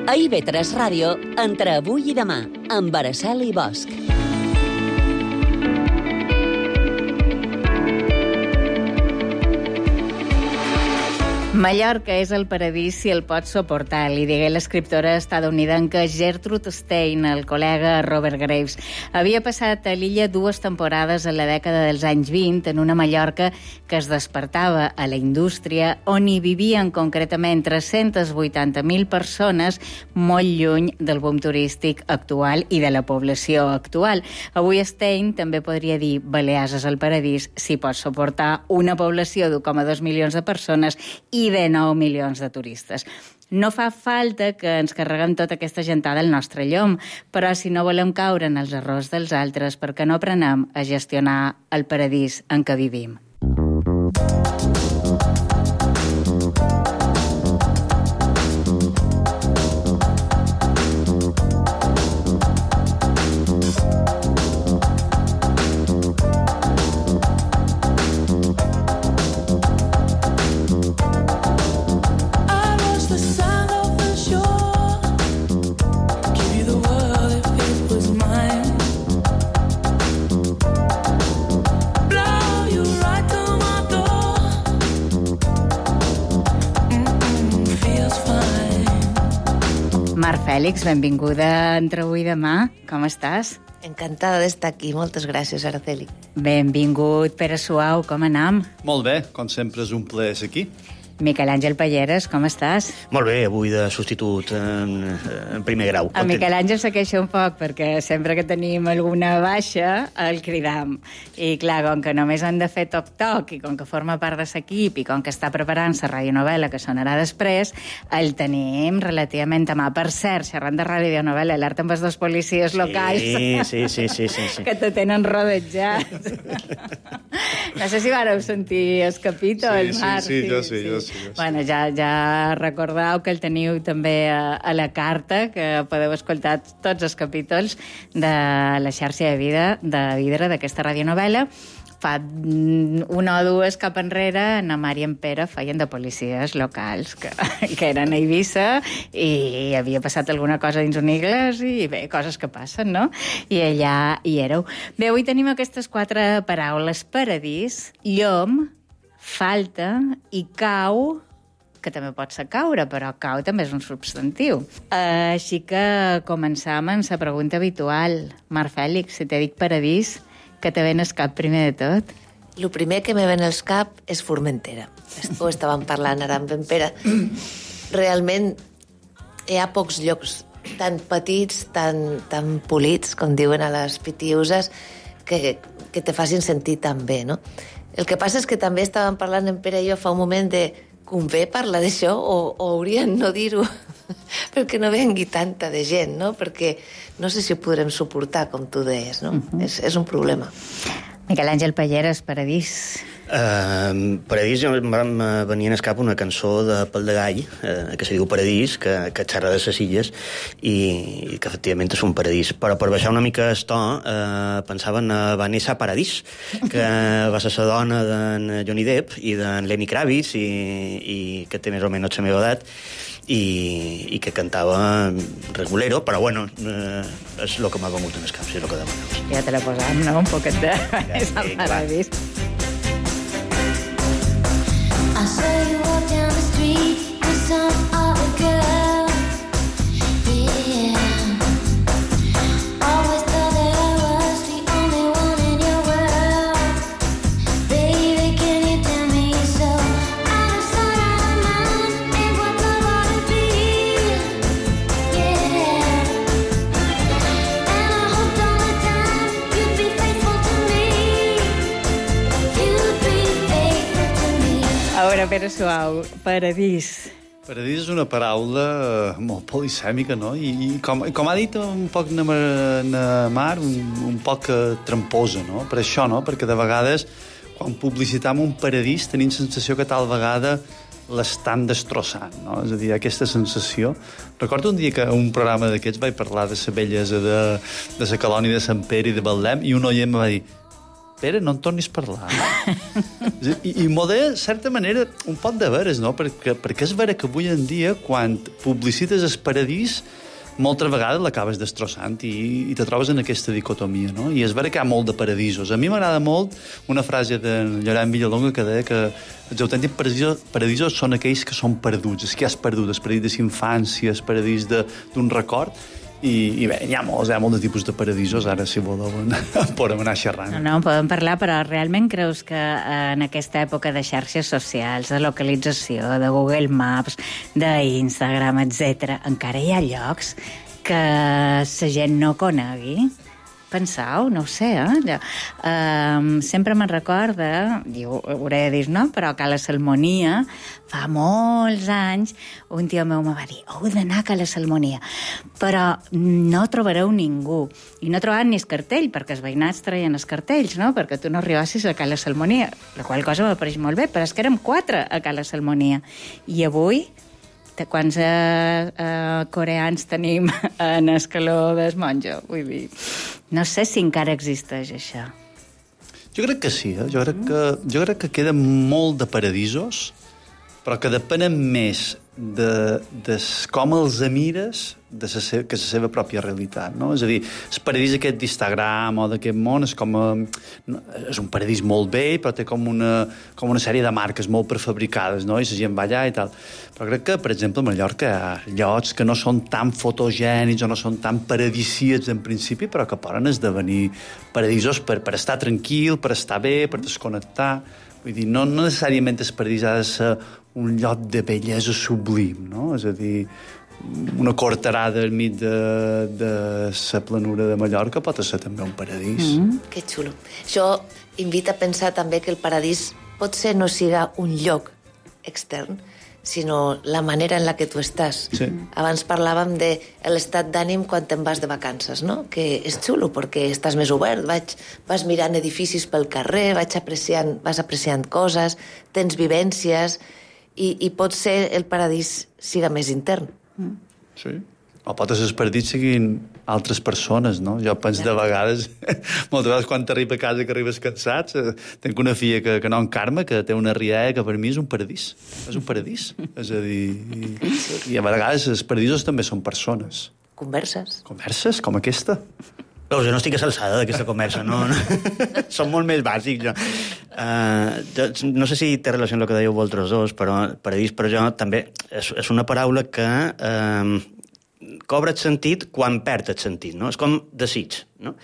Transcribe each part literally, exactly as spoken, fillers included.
A I V tres Ràdio, entre avui i demà, amb Araceli Bosch. Mallorca és el paradís si el pots suportar, li digué l'escriptora estatunidenca Gertrude Stein al col·lega Robert Graves. Havia passat a l'illa dues temporades a la dècada dels anys vint en una Mallorca que es despertava a la indústria, on hi vivien concretament tres-centes vuitanta mil persones, molt lluny del boom turístic actual i de la població actual. Avui Stein també podria dir Balears és el paradís si pots suportar una població d'u coma dos milions de persones i de nou milions de turistes. No fa falta que ens carreguem tota aquesta gentada al nostre llom, però si no volem caure en els errors dels altres, perquè no aprenem a gestionar el paradís en què vivim. Mar Fèlix, benvinguda a Entre avui i demà. Com estàs? Encantada d'estar aquí. Moltes gràcies, Araceli. Benvingut, Pere Suau. Com anam? Molt bé, com sempre és un plaer ser aquí. Miquel Àngel Palleres, com estàs? Molt bé, avui de substitut en, en primer grau. El Miquel Àngel s'queixa un poc perquè sempre que tenim alguna baixa el cridam. I clar, com que només han de fer toc-toc i com que forma part de l'equip i com que està preparant la radionovel·la que sonarà després, el tenim relativament a mà. Per cert, xerrant de radionovel·la, l'art amb els dos policies locals sí, sí, sí, sí, sí, sí. que te tenen rodejat. No sé si vareu sentir el capítol, sí, Mar. Sí, sí, jo sí, jo sí. Sí, sí. Bueno, ja, ja recordeu que el teniu també a, a la carta, que podeu escoltar tots els capítols de la xarxa de vida de vidre d'aquesta radionovel·la. Fa una o dues cap enrere, na Mari i en Pere feien de policies locals, que, que eren a Eivissa i havia passat alguna cosa dins un igles i bé, coses que passen, no? I allà hi éreu. Bé, avui tenim aquestes quatre paraules: paradís, llom, falta i cau, que també pot ser caure, però cau també és un substantiu. Així que començam amb la pregunta habitual. Mar Fèlix, si te dic paradís, què te ven al cap primer de tot? El primer que me ven al cap és Formentera. Ho estàvem parlant ara amb en Pere. Realment hi ha pocs llocs tan petits, tan, tan polits, com diuen a les pitiuses, que, que te facin sentir tan bé, no? El que passa és que també estàvem parlant en Pere i jo fa un moment de convé parlar d'això o, o haurien no dir-ho perquè no vengui tanta de gent, no? Perquè no sé si ho podrem suportar, com tu deies, no? Uh-huh. és, és un problema. Miquel Àngel Palleres, paradís. Uh, Paradís, em va venir en escap una cançó de Pal de Gall, uh, que se diu Paradís, que, que xerra de ses illes i, i que efectivament és un paradís. Però per baixar una mica el to, uh, pensava en Vanessa Paradís, que va ser la dona d'en Johnny Depp i d'en Lenny Kravitz i, i que té més o menys la meva edat i, i que cantava regulero, però bueno, uh, és el que m'ha vengut en escap, si és el que demaneu. Ja te la posam, no? Un poquet de Vanessa Paradís. I saw you walk down the street with some other girl. Yeah. Always thought that I was the only one in your world. Baby, can you tell me so? Out of sight, out of mind, ain't what I wanna be. Yeah. And I hoped all the time you'd be faithful to me. You'd be faithful to me. A veure, Pere Suau, paradís. Paradís és una paraula molt polisèmica, no? I, i com, com ha dit un poc na, na Mar, un, un poc tramposa, no? Per això, no? Perquè de vegades, quan publicitam un paradís, tenim sensació que tal vegada l'estan destrossant, no? És a dir, aquesta sensació. Recordo un dia que un programa d'aquests vaig parlar de la bellesa de, de la colònia de Sant Pere i de Betlem i un oient em va dir: Pere, no en tornis a parlar. I, i m'ho de, certa manera, un pot de veres, no? Perquè, perquè és vera que avui en dia, quan publicites el paradís, moltes vegades l'acabes destrossant i, i te trobes en aquesta dicotomia, no? I és vera que hi ha molt de paradisos. A mi m'agrada molt una frase de Llorenç Villalonga que deia que els autèntics paradisos, paradisos són aquells que són perduts, els que has perdut, el paradís de l'infància, el paradís d'un record. I, i bé, hi ha molts, hi ha molts tipus de paradisos, ara si voleu podem anar xerrant. No, no, en podem parlar, però realment creus que en aquesta època de xarxes socials, de localització, de Google Maps, d'Instagram, etcètera, encara hi ha llocs que la gent no conegui? Pensau, no ho sé, eh? Uh, sempre me'n recorda, i ho hauré de dir, no? Però a Cala Salmonia, fa molts anys, un tio meu me va dir, heu d'anar a Cala Salmonia, però no trobareu ningú. I no trobaven ni el cartell, perquè els veïnats traien els cartells, no? Perquè tu no arribassis a Cala Salmonia, la qual cosa m'apareix molt bé, però és que érem quatre a Cala Salmonia. I avui, de quants eh, eh, coreans tenim en Escaló del Monjo? Vull dir, no sé si encara existeix això. Jo crec que sí, eh? jo, crec que, jo crec que queden molt de paradisos, però que depenen més de, de com els mires de sa, que la seva pròpia realitat, no? És a dir, el paradís aquest d'Instagram o d'aquest món és com a, és un paradís molt vell, però té com una, com una sèrie de marques molt prefabricades, no? I la gent va allà i tal. Però crec que, per exemple, a Mallorca hi ha llocs que no són tan fotogènics o no són tan paradisíacs en principi, però que poden esdevenir paradisos per, per estar tranquil, per estar bé, per desconnectar. Vull dir, no, no necessàriament el paradís ha de ser un lloc de bellesa sublim, no? És a dir, una corterada al mig de, de la planura de Mallorca pot ser també un paradís. Mm. Que xulo. Això invita a pensar també que el paradís potser no siga un lloc extern, sinó la manera en la que tu estàs. Sí. Abans parlàvem de l'estat d'ànim quan te'n vas de vacances, no? Que és xulo perquè estàs més obert, vaig, vas mirant edificis pel carrer, vaig apreciant, vas apreciant coses, tens vivències i, i pot ser el paradís siga més intern. Mm. Sí. O pot ser el paradís siguin altres persones, no? Jo penso de vegades, moltes vegades quan t'arriba a casa que arribes cansat, tenc una filla que, que no en Carme, que té una rialla que per mi és un paradís. És un paradís. És a dir, i, i a vegades els paradisos també són persones. Converses. Converses, com aquesta. Veus, jo no estic a l'alçada d'aquesta conversa, no? no. Som molt més bàsics, jo. Uh, jo. No sé si té relació amb el que dèieu vosaltres dos, però paradís per jo també és, és una paraula que uh, cobra el sentit quan perd el sentit, no? És com desig, no?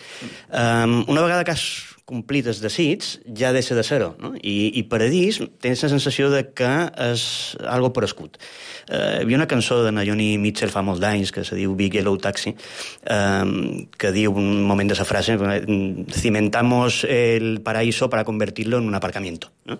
Um, una vegada que has complit el desig, ja deixa de ser-ho, no? I, i paradís tens la sensació de que és algo prescut. Uh, hi havia una cançó de Naomi Mitchell fa molts anys que se diu Big Yellow Taxi, um, que diu un moment de esa frase, cimentamos el paraíso para convertirlo en un aparcamiento, no?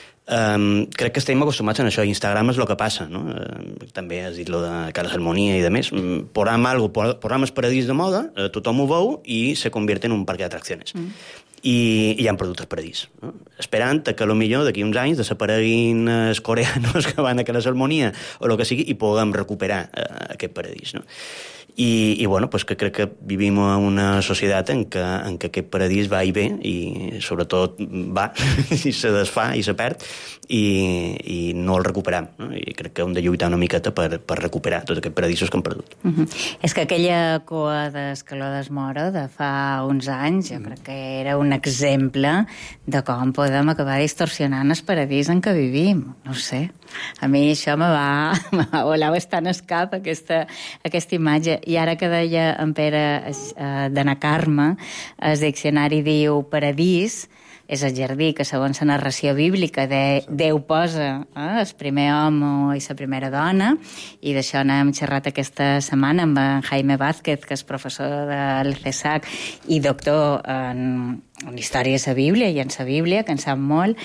Um, crec que estem acostumats a això. Instagram és el que passa, no? Uh, també has dit lo de Cala Salmonia i de més. Um, posam algo, posam el paradís de moda, uh, tothom ho veu i se convierte en un parc d'atraccions. Mm. I, i han perdut el paradís, no? Esperant que potser d'aquí uns anys desapareguin els coreanos que van a Cala Salmonia o el que sigui i puguem recuperar uh, aquest paradís, no? I, i bueno, pues que crec que vivim en una societat en què, en què aquest paradís va i ve i sobretot va i se desfà i se perd i, i no el recuperam, no? I crec que hem de lluitar una miqueta per, per recuperar tots aquests paradisos que hem perdut. Uh -huh. És que aquella cua d'Escaló des Mora de fa uns anys jo crec que era un exemple de com podem acabar distorsionant el paradís en què vivim. No sé, a mi això me va, me va volar bastant el cap, aquesta, aquesta imatge. I ara que deia en Pere eh, d'Anna Carme, el diccionari diu paradís és el jardí que, segons la narració bíblica, de, Déu posa eh, el primer home i la primera dona, i d'això n'hem xerrat aquesta setmana amb en Jaime Vázquez, que és professor del CESAC i doctor en, en història de la Bíblia i en la Bíblia, que en sap molt,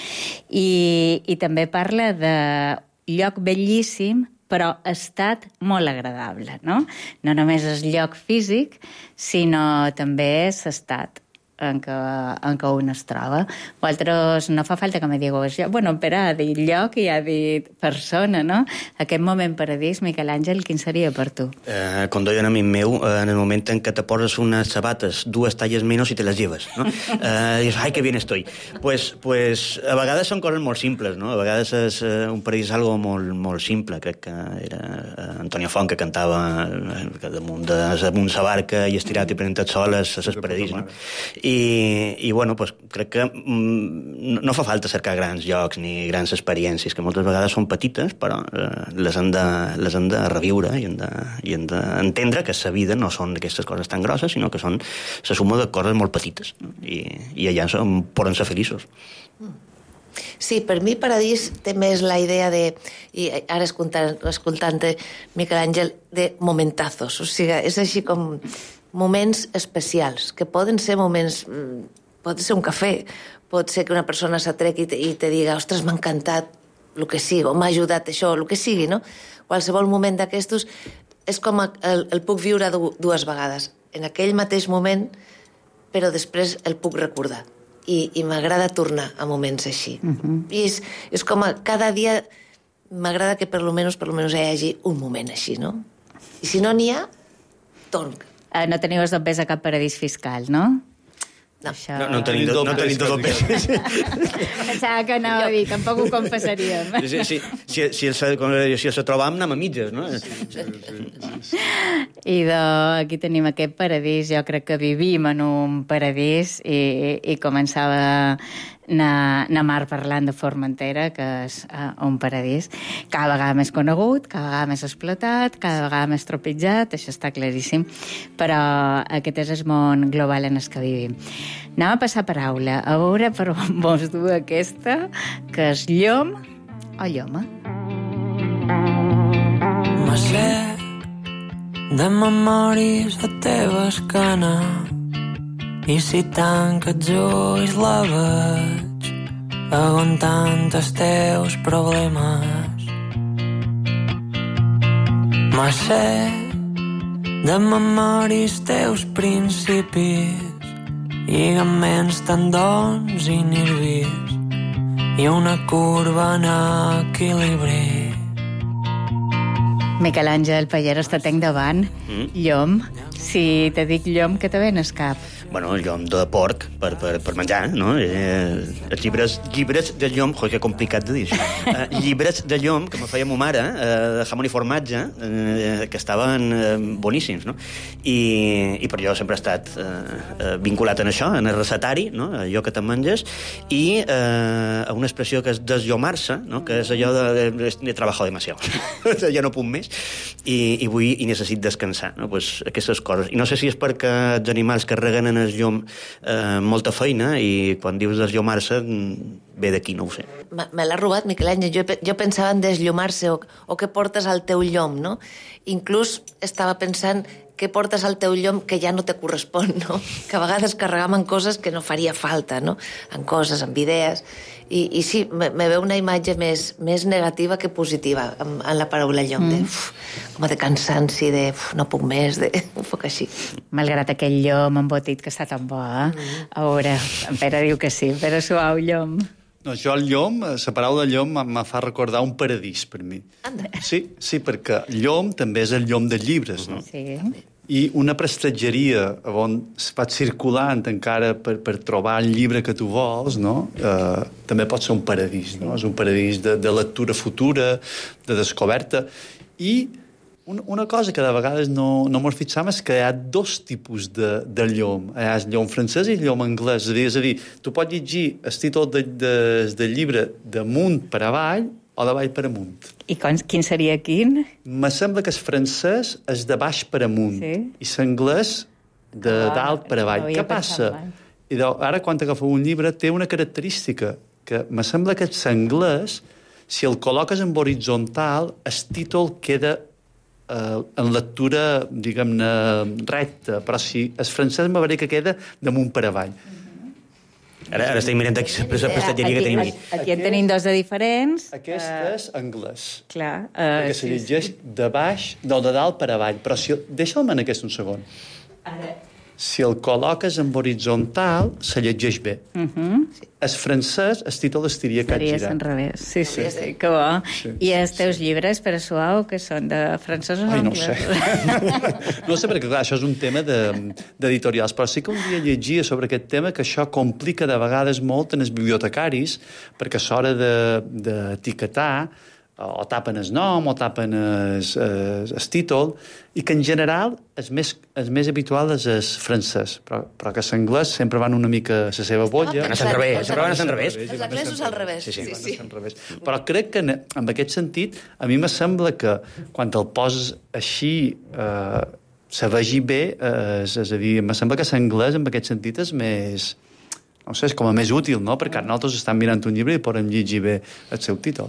i, i també parla de lloc bellíssim però estat molt agradable, no? No només el lloc físic, sinó també l'estat en què, en què un es troba. Vosaltres no fa falta que me digueu això. Bueno, Pere ha dit lloc i ha dit persona, no? Aquest moment paradís, Miquel Àngel, quin seria per tu? Eh, com deia un amic meu, eh, en el moment en què te poses unes sabates dues talles menys i te les lleves, no? Eh, dius, ai, que bien estoy. Pues, pues, a vegades són coses molt simples, no? A vegades és eh, un paradís algo molt, molt simple. Crec que era eh, Antonio Font que cantava eh, que damunt de damunt sa barca i estirat i prenent el sol és, és el paradís, no? I, i bueno, pues, crec que mm, no fa falta cercar grans llocs ni grans experiències, que moltes vegades són petites, però eh, les, han de, les han de reviure i han de, i han d'entendre que la vida no són aquestes coses tan grosses, sinó que són la suma de coses molt petites, no? I, i allà som, poden ser feliços. Sí, per mi Paradís té més la idea de, i ara escoltant, escoltant-te, Miquel Àngel, de momentazos, o sigui, és així com moments especials, que poden ser moments, pot ser un cafè, pot ser que una persona s'atrequi i te, i te diga, ostres, m'ha encantat el que sigui, o m'ha ajudat això, el que sigui, no? Qualsevol moment d'aquestos és com el, el puc viure dues vegades, en aquell mateix moment, però després el puc recordar. I, i m'agrada tornar a moments així. Uh-huh. I és, és com a cada dia m'agrada que per lo menos, per lo menos hi hagi un moment així, no? I si no n'hi ha, torn. Eh, no teniu els dobbers a cap paradís fiscal, no? No. Això... No, no en tenim, do, no tenim dos dobbers. Pensava que anava a dir, tampoc ho confessaríem. Sí, sí, si, si, el, si el trobam, anem a mitges, no? I de, aquí tenim aquest paradís, jo crec que vivim en un paradís i, i començava na, na Mar parlant de Formentera, que és uh, un paradís cada vegada més conegut, cada vegada més explotat, cada vegada més tropitjat, això està claríssim, però aquest és el món global en el que vivim. Anem a passar paraula, a veure per on vols dur aquesta, que és llom o lloma. Me sé de memòries la teva escana i si tanca els ulls la veig aguantant els teus problemes. Me sé de memòries teus principis lligaments tendons i nervis i una curva en equilibri. Miquel Àngel Pallero està tenc davant. Mm. Llom. Si te dic llom, què te ven al cap? Bueno, el llom de porc per, per, per menjar, no? Eh, els llibres, llibres de llom... Joder, que complicat de dir això. Eh, llibres de llom que me feia ma mare, eh, de jamón i formatge, eh, que estaven eh, boníssims, no? I, I per jo sempre he estat eh, vinculat en això, en el recetari, no? Allò que te'n menges, i eh, a una expressió que és desllomar-se, no? Que és allò de... de, de trabajo demasiado. Ja no puc més, i, i vull i necessit descansar, no? Pues aquestes coses. I no sé si és perquè els animals carreguen en el llom eh, molta feina i quan dius desllomar-se ve d'aquí, no ho sé. Me, me l'ha robat, Miquel Àngel. Jo, jo pensava en desllomar-se o, o què portes al teu llom, no? Inclús estava pensant què portes al teu llom que ja no te correspon, no? Que a vegades carregam en coses que no faria falta, no? En coses, en idees. I, i sí, me, me veu una imatge més, més negativa que positiva en, en la paraula llom, mm. de, uf, com de cansanci, de uf, no puc més, de un poc així. Malgrat aquell llom embotit que està tan bo, eh? Mm. A veure, en Pere diu que sí, Pere suau, llom. No, jo el llom, la paraula llom me fa recordar un paradís per mi. Anda. Sí, sí, perquè llom també és el llom dels llibres, no? Sí. I una prestatgeria on es pot circulant encara per, per trobar el llibre que tu vols, no? Eh, també pot ser un paradís, no? És un paradís de, de lectura futura, de descoberta. I una, una cosa que de vegades no, no mos fixam és que hi ha dos tipus de, de llom. Hi ha el llom francès i el llom anglès. És a dir, és a dir tu pots llegir el títol de, de, del llibre d'amunt per avall o de baix per amunt. I con, quin seria quin? Me sembla que el francès és de baix per amunt, sí? I l'anglès de ah, dalt per avall. Què passa? I de, ara, quan agafeu un llibre, té una característica, que me sembla que l'anglès, si el col·loques en horitzontal, el títol queda eh, en lectura, diguem-ne, recta, però si el francès me veuré que queda damunt per avall. Ara, ara estic mirant aquí la prestatgeria que tenim aquí. Aquí en tenim dos de diferents. Aquest uh, és anglès. Clar. Uh, perquè se sí, llegeix sí. de baix, no, de dalt per avall. Però si... Deixa'l en aquest un segon. Ara... si el col·loques en horitzontal, se llegeix bé. Uh -huh. El francès, el títol estiria cap Seria girat. al revés. Sí, sí, sí, sí, que bo. Sí, I els sí, teus llibres per a suau, que són de francès o Ai, no ho anglès? sé. No ho sé, perquè clar, això és un tema de- d'editorials, però sí que un dia llegia sobre aquest tema que això complica de vegades molt en els bibliotecaris, perquè a l'hora de- d'etiquetar o tapen el nom o tapen el, el, el títol, i que en general el més, el més habitual és el francès, però, però que l'anglès sempre van una mica a la seva bolla. Van a Sant Revés, sempre van a Sant Revés. Els anglesos al revés. Sí, sí. sí, sí. Al revés. Però crec que en, en aquest sentit a mi me sembla que quan el poses així eh, se vegi bé, eh, és, és a dir, me sembla que l'anglès en aquest sentit és més, no sé, és com a més útil, no? Perquè nosaltres estem mirant un llibre i podem llegir bé el seu títol.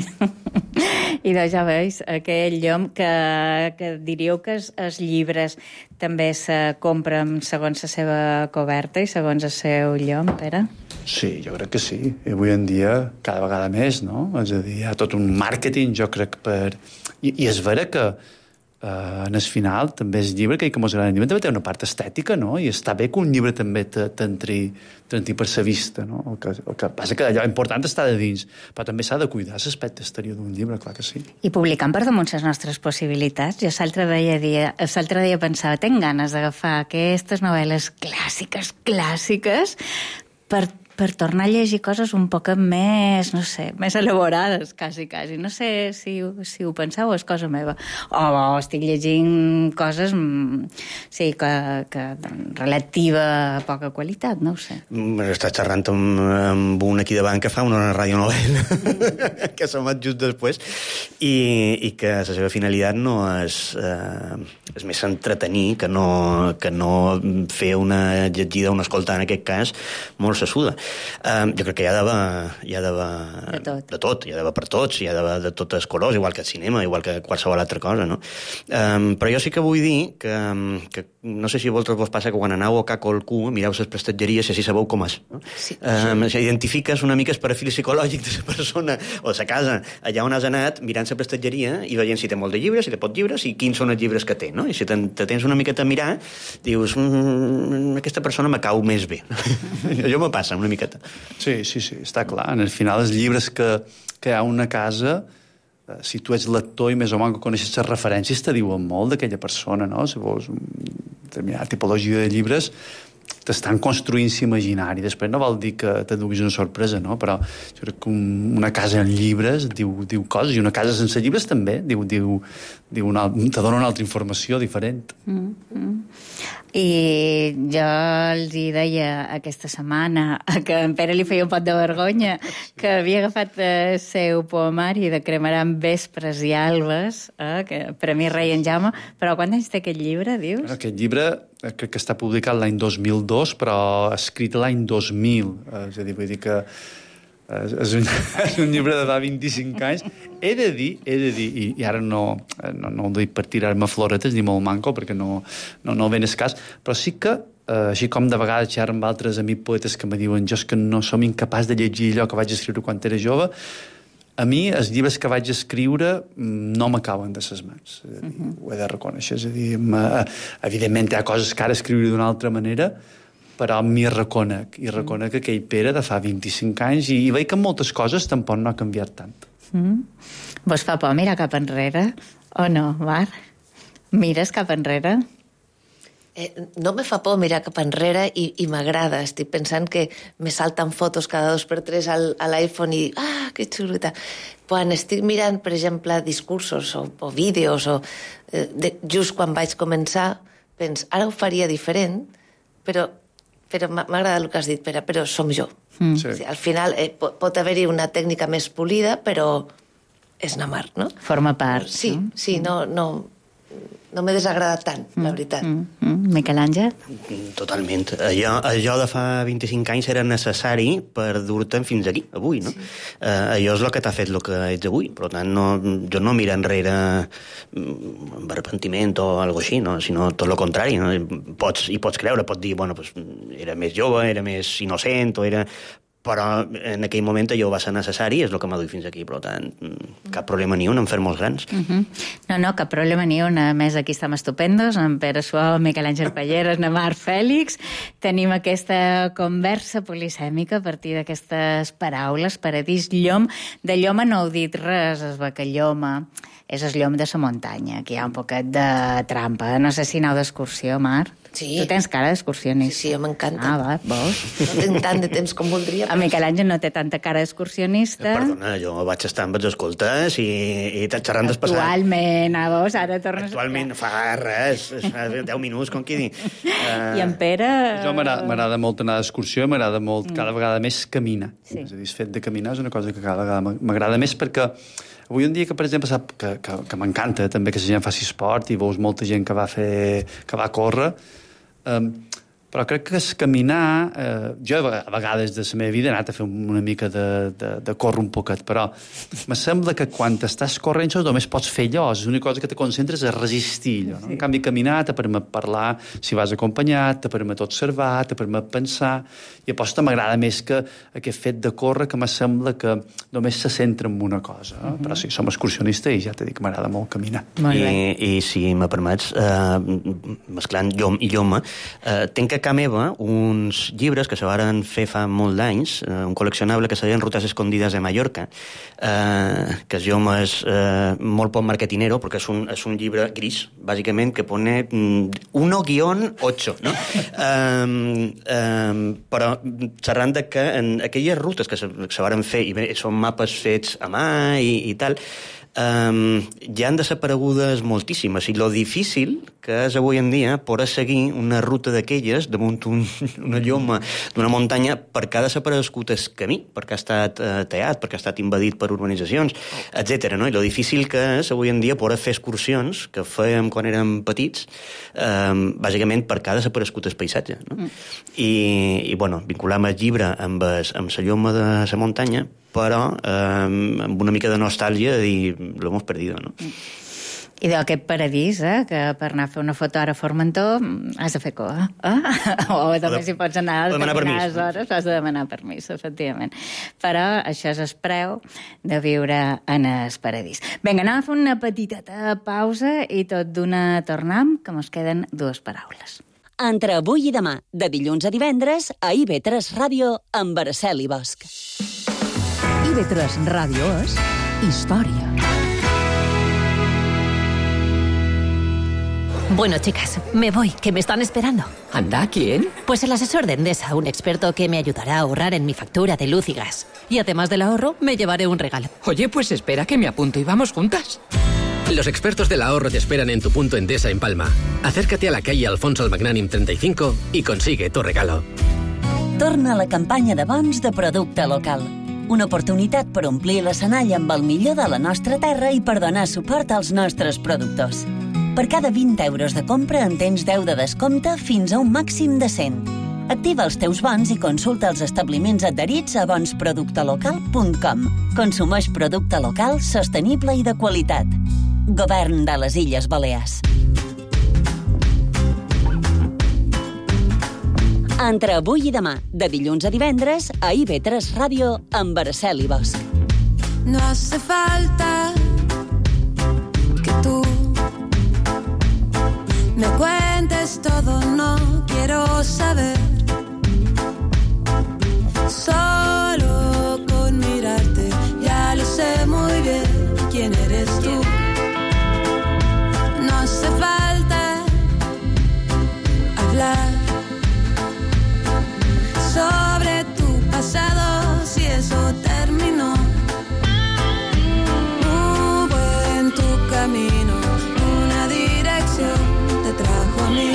I doncs ja veus, aquell llom que, que diríeu que els, els llibres també se compren segons la seva coberta i segons el seu llom, Pere? Sí, jo crec que sí. I avui en dia cada vegada més, no? És a dir, hi ha tot un màrqueting, jo crec, per... I, i és vera que Uh, en el final també és llibre que, com us agrada, el llibre també té una part estètica, no? I està bé que un llibre també t'entri per la vista, no? El que, el que passa que allò important està de dins, però també s'ha de cuidar l'aspecte exterior d'un llibre, clar que sí. I publicant per damunt les nostres possibilitats. Jo l'altre dia, dia, l'altre dia pensava, tenc ganes d'agafar aquestes novel·les clàssiques, clàssiques, per per tornar a llegir coses un poc més, no sé, més elaborades, quasi, quasi. No sé si, si ho penseu o és cosa meva. O oh, estic llegint coses, sí, que, que relativa a poca qualitat, no ho sé. Estàs xerrant amb, amb un aquí davant que fa una radionovel·la que s'ha met just després i, i que la seva finalitat no és, eh, és més entretenir que no, que no fer una llegida o una escolta, en aquest cas, molt sessuda. Um, jo crec que hi ha d'haver hi ha d'haver de tot. de tot, hi ha d'haver per tots, hi ha d'haver de tots els colors, igual que el cinema, igual que qualsevol altra cosa, no? Um, però jo sí que vull dir que, que no sé si a vosaltres vos passa que quan aneu a caco al cul mireu les prestatgeries i així sabeu com és, no? Sí. Um, sí. Identifiques una mica el perfil psicològic de la persona o de la casa allà on has anat mirant la prestatgeria i veient si té molt de llibres, si té pocs llibres i quins són els llibres que té, no? I si te, te tens una miqueta a mirar, dius, mmm, aquesta persona me cau més bé. Jo me passa una miqueta. Sí, sí, sí, està clar. En el final, els llibres que, que hi ha a una casa, eh, si tu ets lector i més o menys coneixes les referències, te diuen molt d'aquella persona, no? Si vols una determinada tipologia de llibres, t'estan construint l'imaginari. Després no vol dir que te duguis una sorpresa, no? Però jo crec que un, una casa amb llibres diu, diu coses, i una casa sense llibres també diu, diu, diu una, te dona una altra informació diferent. Mm -hmm. I jo els hi deia aquesta setmana que en Pere li feia un pot de vergonya que havia agafat el seu poemari de Cremaran vespres i albes, eh, que per a mi rei en Jaume, però quants anys té aquest llibre, dius? Aquest llibre crec que està publicat l'any dos mil dos, però escrit l'any dos mil. És a dir, vull dir que és un, és un llibre de fa vint-i-cinc anys. He de dir, he de dir, i, i ara no, no, no ho dic per tirar-me floretes ni molt manco, perquè no, no, no ven el cas, però sí que, eh, així com de vegades xerro amb altres amics poetes que me diuen jo és que no som incapaç de llegir allò que vaig escriure quan era jove, a mi els llibres que vaig escriure no m'acaben de ses mans. És a dir, uh-huh. Ho he de reconèixer. És a dir, evidentment hi ha coses que ara escriure d'una altra manera, però m'hi reconec, i reconec aquell Pere de fa vint-i-cinc anys, i, i veig que moltes coses tampoc no ha canviat tant. Mm. Vos fa por mirar cap enrere? O no, Mar? Mires cap enrere? Eh, no me fa por mirar cap enrere i, i m'agrada. Estic pensant que me salten fotos cada dos per tres al, a l'iPhone i ah, que xulita. Quan estic mirant, per exemple, discursos o, o vídeos, o, eh, de, just quan vaig començar, pens, ara ho faria diferent, però però m'ha agradat el que has dit, Pere, però som jo. Mm. Sí. O sigui, al final eh, pot, pot haver-hi una tècnica més polida, però és una mar, no? Forma part. Sí, no? sí, no, no, no m'he desagradat tant, mm. la veritat. Mm. Mm. Miquel Àngel? Totalment. Allò, allò de fa vint-i-cinc anys era necessari per dur-te'n fins aquí, avui, no? Sí. Uh, allò és el que t'ha fet el que ets avui. Per tant, no, jo no miro enrere amb arrepentiment o alguna així, no? Sinó tot el contrari. No? Pots, I pots creure, pots dir, bueno, pues, era més jove, era més innocent, o era... però en aquell moment allò va ser necessari, és el que m'ha dut fins aquí, per tant, cap problema ni un en fer molts grans. Uh -huh. No, no, cap problema ni un. A més, aquí estem estupendos, en Pere Suau, Miquel Àngel Palleres, en Marc Fèlix. Tenim aquesta conversa polisèmica a partir d'aquestes paraules, paradís, llom. De lloma no heu dit res, es ve que lloma és el llom de la muntanya. Aquí hi ha un poquet de trampa. No sé si aneu d'excursió, Marc. Sí. Tu tens cara d'excursionista. Sí, sí, m'encanta. Ah, va, veus? No tinc tant de temps com voldria. A Miquel Àngel no té tanta cara d'excursionista. Perdona, jo vaig estar amb els escoltes i, i xerrant del passat. Actualment, a vos, ara tornes... Actualment fa res, deu minuts, com qui dir. Uh... I en Pere... Jo m'agrada m'agrada molt anar d'excursió i m'agrada molt cada vegada més caminar. Sí. És a dir, el fet de caminar és una cosa que cada vegada m'agrada més perquè avui en dia que, per exemple, sap que, que, que m'encanta també que la gent faci esport i veus molta gent que va fer que va córrer, um, però crec que és caminar... Eh, jo a vegades de la meva vida he anat a fer una mica de, de, de córrer un poquet, però me sembla que quan estàs corrent només pots fer allò, és l'única cosa que te concentres és resistir allò. No? Sí. En canvi, caminar te permet parlar si vas acompanyat, te permet observar, te permet pensar, i aposta m'agrada més que aquest fet de córrer, que me sembla que només se centra en una cosa. Uh -huh. Però sí, som excursionistes i ja t'he dit que m'agrada molt caminar. Molt I, bé. I si me permets, eh, mesclant llom i lloma, eh, tinc a casa meva uns llibres que se varen fer fa molt d'anys, eh, un col·leccionable que se deien Rutas Escondidas de Mallorca, eh, que el llom és eh, molt poc marketinero, perquè és un, és un llibre gris, bàsicament, que pone uno guion ocho, no? eh, eh, però xerrant de que en aquelles rutes que se, que se varen fer, i bé, són mapes fets a mà i, i tal, Um, ja han desaparegudes moltíssimes, i lo difícil que és avui en dia poder seguir una ruta d'aquelles damunt un, una lloma d'una muntanya perquè ha desaparegut el camí, perquè ha estat uh, tallat, perquè ha estat invadit per urbanitzacions, etcètera. No? I lo difícil que és avui en dia poder fer excursions que fèiem quan érem petits, um, bàsicament perquè ha desaparegut el paisatge. No? Mm. I, i bueno, vinculam el llibre amb, es, amb la lloma de la muntanya, però eh, amb una mica de nostàlgia de dir, lo hemos perdido, no? I d'aquest paradís, eh, que per anar a fer una foto ara a Formentor has de fer cua. Eh? O també si pots anar a determinades hores has de demanar permís, efectivament. Però això és el preu de viure en el paradís. Vinga, anem a fer una petiteta pausa i tot d'una tornam, que mos queden dues paraules. Entre avui i demà, de dilluns a divendres, a I V tres Ràdio, amb Araceli Bosch. I V tres Ràdio és història. Bueno, chicas, me voy, que me están esperando. ¿Anda? ¿Quién? Pues el asesor de Endesa, un experto que me ayudará a ahorrar en mi factura de luz y gas. Y además del ahorro, me llevaré un regalo. Oye, pues espera que me apunto y vamos juntas. Los expertos del ahorro te esperan en tu punto Endesa en Palma. Acércate a la calle Alfonso el Magnànim treinta y cinco y consigue tu regalo. Torna a la campanya de bons de producte local. Una oportunitat per omplir l'escenari amb el millor de la nostra terra i per donar suport als nostres productors. Per cada vint euros de compra en tens deu de descompte fins a un màxim de cent. Activa els teus bons i consulta els establiments adherits a bons producte local punt com. Consumeix producte local, sostenible i de qualitat. Govern de les Illes Balears. Entre avui i demà, de dilluns a divendres, a I V tres Ràdio, amb Araceli Bosch. No hace falta que tú me cuentes todo, no quiero saber. Solo con mirarte ya lo sé muy bien quién eres tú. No hace falta hablar sobre tu pasado, si eso terminó. Hubo en tu camino una dirección, te trajo a mí.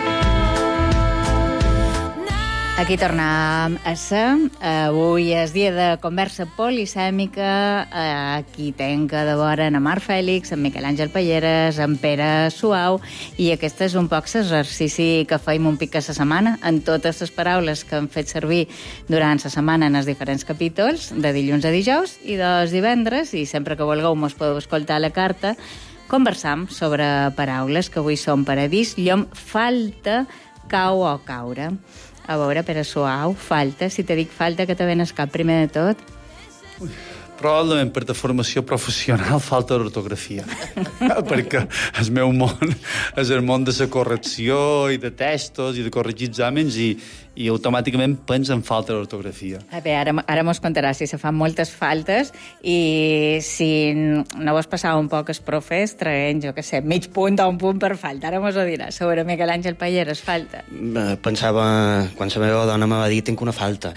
Aquí tornem a ser. Avui és dia de conversa polisèmica. Aquí tenc de vora en Marc Fèlix, en Miquel Àngel Palleres, en Pere Suau, i aquest és un poc l'exercici que feim un pic a la setmana, en totes les paraules que hem fet servir durant la setmana en els diferents capítols, de dilluns a dijous i dels divendres, i sempre que vulgueu mos podeu escoltar a la carta, conversam sobre paraules que avui són paradís, llom, falta, cau o caure. A veure, però suau, falta. Si te dic falta, que te ven el cap primer de tot. Probablement per de formació professional falta d'ortografia. Perquè el meu món és el món de la correcció i de textos i de corregir exàmens i, i automàticament penso en falta d'ortografia. A veure, ara, ara mos contaràs si se fan moltes faltes i si no vos passava un poc els profes traient, jo què sé, mig punt o un punt per falta. Ara mos ho dirà. Segurament Miquel Àngel Palleres, falta. Pensava, quan la meva dona me va dir tinc una falta.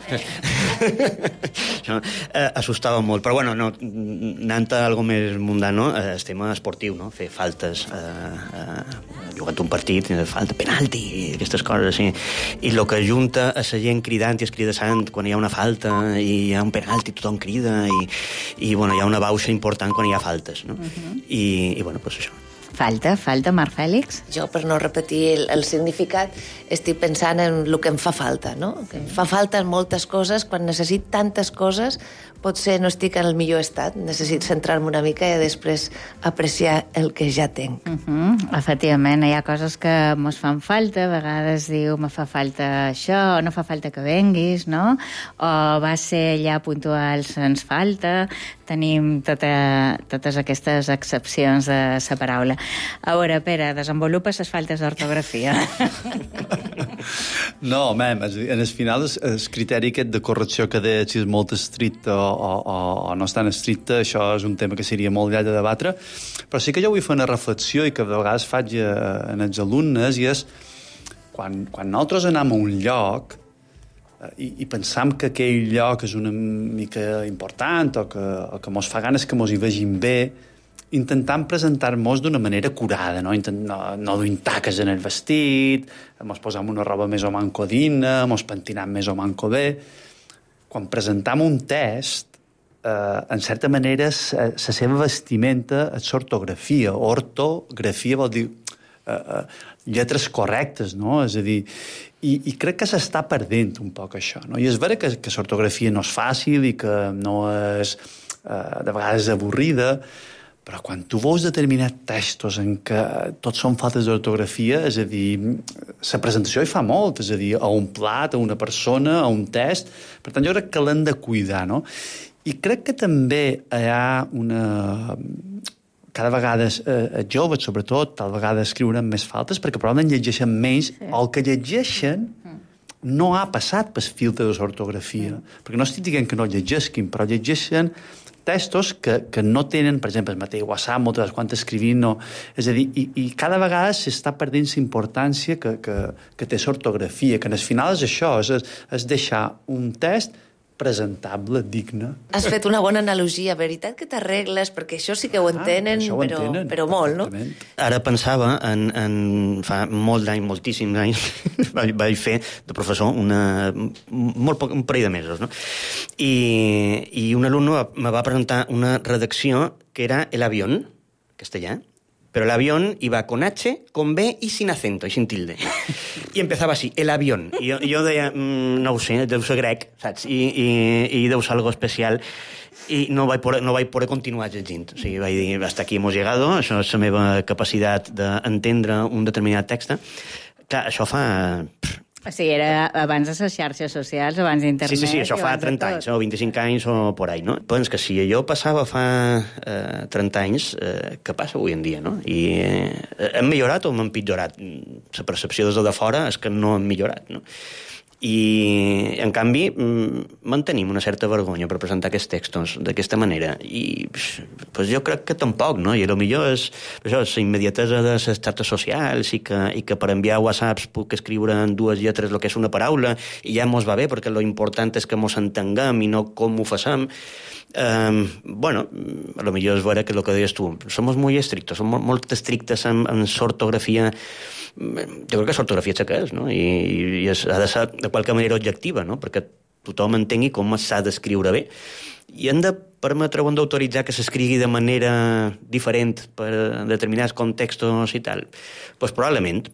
Això eh, assustava molt, però bueno, no, anant a algo més mundano, eh, el tema esportiu, no? Fer faltes, eh, eh, jugant un partit, falta, penalti, aquestes coses així. I el que ajunta a la gent cridant i escridassant quan hi ha una falta i hi ha un penalti, tothom crida i, i bueno, hi ha una bauxa important quan hi ha faltes, no? Uh-huh. I, i bueno, doncs això. Falta, falta, Marc Fèlix? Jo, per no repetir el, el significat, estic pensant en el que em fa falta, no? Que em fa falta en moltes coses, quan necessit tantes coses, potser no estic en el millor estat, necessit centrar-me una mica i després apreciar el que ja tenc. Uh -huh. Efectivament, hi ha coses que mos fan falta, a vegades diu, me fa falta això, o no fa falta que venguis, no? O va ser allà puntual, se'ns falta, tenim tota, totes aquestes excepcions de la paraula. A veure, Pere, desenvolupa les faltes d'ortografia. No, mem, en el final el, el criteri aquest de correcció que deia si és molt estricte o, o, o no és tan estricte, això és un tema que seria molt llarg de debatre, però sí que jo vull fer una reflexió i que de vegades faig a, en els alumnes, i és quan, quan nosaltres anem a un lloc i, i pensam que aquell lloc és una mica important o que, o que mos fa ganes que mos hi vegin bé, intentant presentar-nos d'una manera curada, no? Intent, no, no duim taques en el vestit, mos posam una roba més o manco digna, mos pentinam més o manco bé. Quan presentam un test, eh, en certa manera, la seva vestimenta és ortografia. Ortografia vol dir eh, eh, lletres correctes, no? És a dir, i, i crec que s'està perdent un poc això, no? I és vera que, que l'ortografia no és fàcil i que no és, eh, de vegades, avorrida, però quan tu veus determinats textos en què tots són faltes d'ortografia, és a dir, la presentació hi fa molt, és a dir, a un plat, a una persona, a un test. Per tant, jo crec que l'hem de cuidar, no? I crec que també hi ha una... Cada vegada eh, els joves, sobretot, tal vegada escriuran més faltes perquè probablement llegeixen menys, sí. O el que llegeixen no ha passat pel filtre de l'ortografia. Mm. Perquè no estic dient que no llegesquin, però llegeixen textos que, que no tenen, per exemple, el mateix WhatsApp, moltes vegades quan escrivint, no... És a dir, i, i cada vegada s'està perdent la importància que, que, que té l'ortografia, que en el final és això, és, és deixar un text presentable, digne. Has fet una bona analogia, veritat que t'arregles, perquè això sí que ho entenen, ah, ho però, entenen però molt, no? Ara pensava, en, en fa molt d'anys, moltíssims anys, vaig, vaig fer de professor una, molt poc, un parell de mesos, no? I, i un alumne me va presentar una redacció que era el avión, castellà, pero el avión iba con H, con B y sin acento, y sin tilde. I empezava així, el avión. I jo, jo deia, mmm, no ho sé, deu ser grec, saps? I, i, i deu ser algo especial. I no vaig poder, no vaig poder continuar llegint. O sigui, vaig dir, hasta aquí hemos llegado, això és la meva capacitat d'entendre un determinat text. Clar, això fa... Pff, o sigui, era abans de les xarxes socials, abans d'internet... Sí, sí, sí, això fa trenta anys, o vint-i-cinc anys, o por ahí, no? Doncs que si allò passava fa eh, trenta anys, eh, què passa avui en dia, no? I eh, hem millorat o hem empitjorat? La percepció des de fora és que no hem millorat, no? I, en canvi, mantenim una certa vergonya per presentar aquests textos d'aquesta manera. I pues, jo crec que tampoc, no? I potser és això, la immediatesa de les xarxes socials i que, i que per enviar whatsapps puc escriure en dues lletres el que és una paraula i ja mos va bé, perquè lo important és que mos entenguem i no com ho facem. Um, bueno, a lo millor és vera que el que deies tu, somos muy estrictos, som molt, molt estrictes en, en l'ortografia. Jo crec que l'ortografia és que és, no? I, i és, ha de ser de qualque manera objectiva, no? Perquè tothom entengui com s'ha d'escriure bé. I hem de permetre o hem d'autoritzar que s'escrigui de manera diferent per determinats contextos i tal? Doncs pues probablement,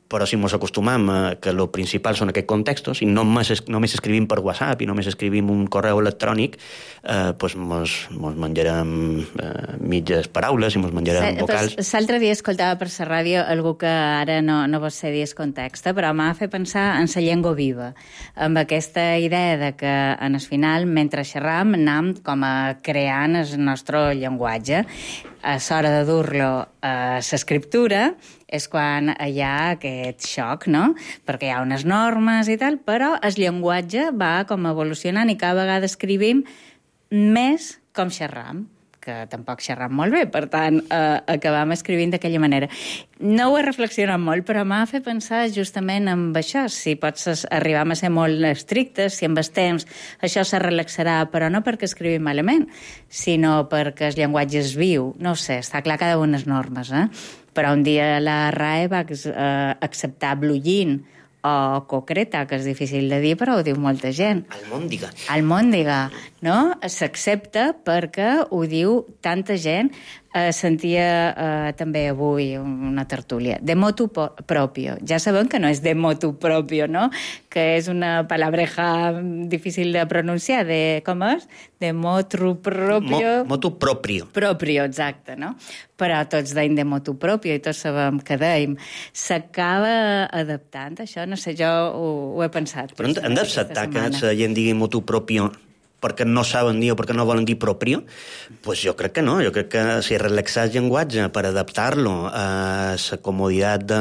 però si ens acostumam a que el principal són aquests contextos i només, només escrivim per WhatsApp i només escrivim un correu electrònic, eh, pues mos, mos menjarem eh, mitges paraules i mos menjarem Sí, vocals. L'altre dia escoltava per la ràdio algú que ara no, no vos sé dir el context, però m'ha fet pensar en la llengua viva, amb aquesta idea de que en el final, mentre xerram, anem com a creant el nostre llenguatge. A l'hora de dur-lo a l'escriptura és quan hi ha aquest xoc, no? Perquè hi ha unes normes i tal, però el llenguatge va com evolucionant i cada vegada escrivim més com xerram, que tampoc xerram molt bé, per tant, eh, acabam escrivint d'aquella manera. No ho he reflexionat molt, però m'ha fet pensar justament en això, si pots arribar a ser molt estrictes, si amb el temps això se relaxarà, però no perquè escrivim malament, sinó perquè el llenguatge és viu. No ho sé, està clar que hi ha unes normes, eh? Però un dia la R A E va eh, acceptar blullín o concreta, que és difícil de dir, però ho diu molta gent. Almòndiga. Almòndiga, no? S'accepta perquè ho diu tanta gent. Eh, sentia eh, també avui una tertúlia. De motu propio. Ja sabem que no és de motu propio, no? Que és una palabreja difícil de pronunciar. De, com és? De motu propio... Mo, motu proprio. Proprio, exacte, no? Però tots deim de motu propio i tots sabem que deim. S'acaba adaptant, això? No sé, jo ho, ho he pensat. Però hem d'acceptar que la gent digui motu propio perquè no saben dir o perquè no volen dir propio? Pues jo crec que no. Jo crec que si relaxar el llenguatge per adaptar-lo a la comoditat de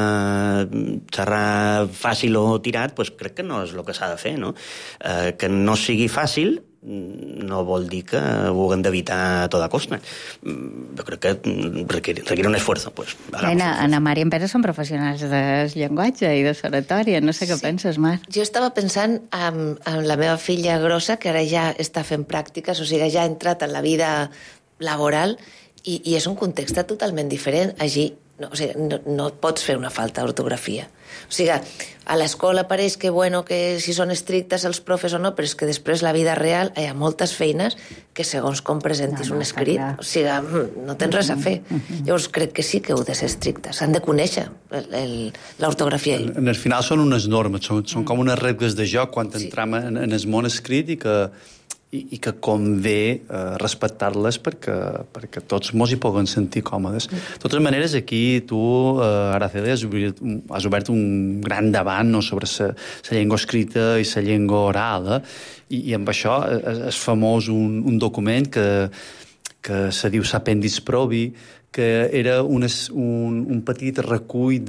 xerrar fàcil o tirat, pues crec que no és el que s'ha de fer, no? Eh, que no sigui fàcil no vol dir que ho haguem d'evitar a tota costa. Jo crec que requiere, requiere un esfuerzo. Pues, Ana, Ana Mar i en Pere són professionals del llenguatge i de l'oratòria. No sé què sí. penses, Mar. Jo estava pensant en, en la meva filla grossa, que ara ja està fent pràctiques, o sigui, ja ha entrat en la vida laboral i, i és un context totalment diferent. Allí no, o sigui, no, no pots fer una falta d'ortografia. O sigui, a l'escola pareix que, bueno, que si són estrictes els profes o no, però és que després la vida real hi ha moltes feines que segons com presentis no, no, un escrit, o sigui, no tens res a fer. Llavors crec que sí que heu de ser estrictes, han de conèixer l'ortografia. En el final són unes normes, són, són com unes regles de joc quan entram en, en el món escrit i que i, i que convé eh, respectar-les perquè, perquè tots mos hi puguen sentir còmodes. De totes maneres, aquí tu, eh, Araceli, has obert, has obert un gran debat no, sobre la llengua escrita i la llengua oral, eh? I, i amb això és, és famós un, un document que, que se diu Sapendis Probi, que era un, un, un petit recull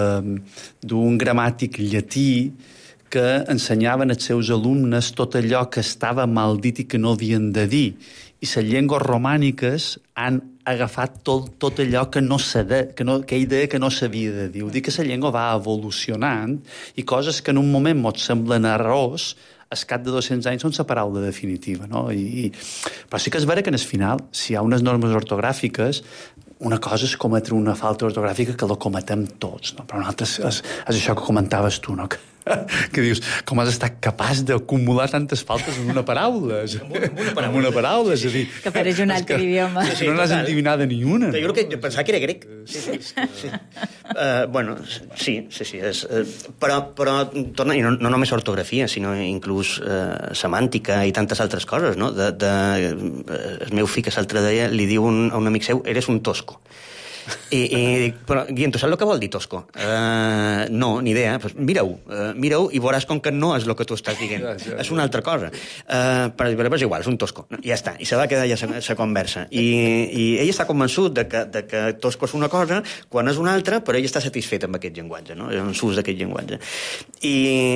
d'un gramàtic llatí que ensenyaven als seus alumnes tot allò que estava mal dit i que no havien de dir. I les llengües romàniques han agafat tot, tot allò que no de, que, no, que ell deia que no s'havia de dir. Ho dic que la llengua va evolucionant i coses que en un moment mos semblen errors, al cap de dos-cents anys són la paraula definitiva, no? I, i, però sí que és vera que en el final, si hi ha unes normes ortogràfiques, una cosa és cometre una falta ortogràfica que la cometem tots, no? Però una altra és, és, és això que comentaves tu, no? Que, que dius, com has estat capaç d'acumular tantes faltes en una paraula? En una, en una paraula. En una paraula, és a dir... Que pareix un altre que, idioma. Sí, sí, no n'has endivinada ni una. Jo crec que pensava que era grec. Sí, sí. sí. Uh, bueno, sí, sí, sí. És, uh, però, però torna, i no, no només ortografia, sinó inclús uh, semàntica i tantes altres coses, no? De, de, uh, el meu fill, que l'altre dia, li diu un, a un amic seu, eres un tosco. I, i dic, però Guillem, tu saps el que vol dir tosco? Uh, no, ni idea. Pues mira-ho, uh, mira-ho i veuràs com que no és el que tu estàs dient. Ja, ja, ja. És una altra cosa. Uh, però, però és igual, és un tosco. I ja està. I se va quedar ja la conversa. I, i ell està convençut de que, de que tosco és una cosa quan és una altra, però ell està satisfet amb aquest llenguatge, no? En l'ús d'aquest llenguatge. I,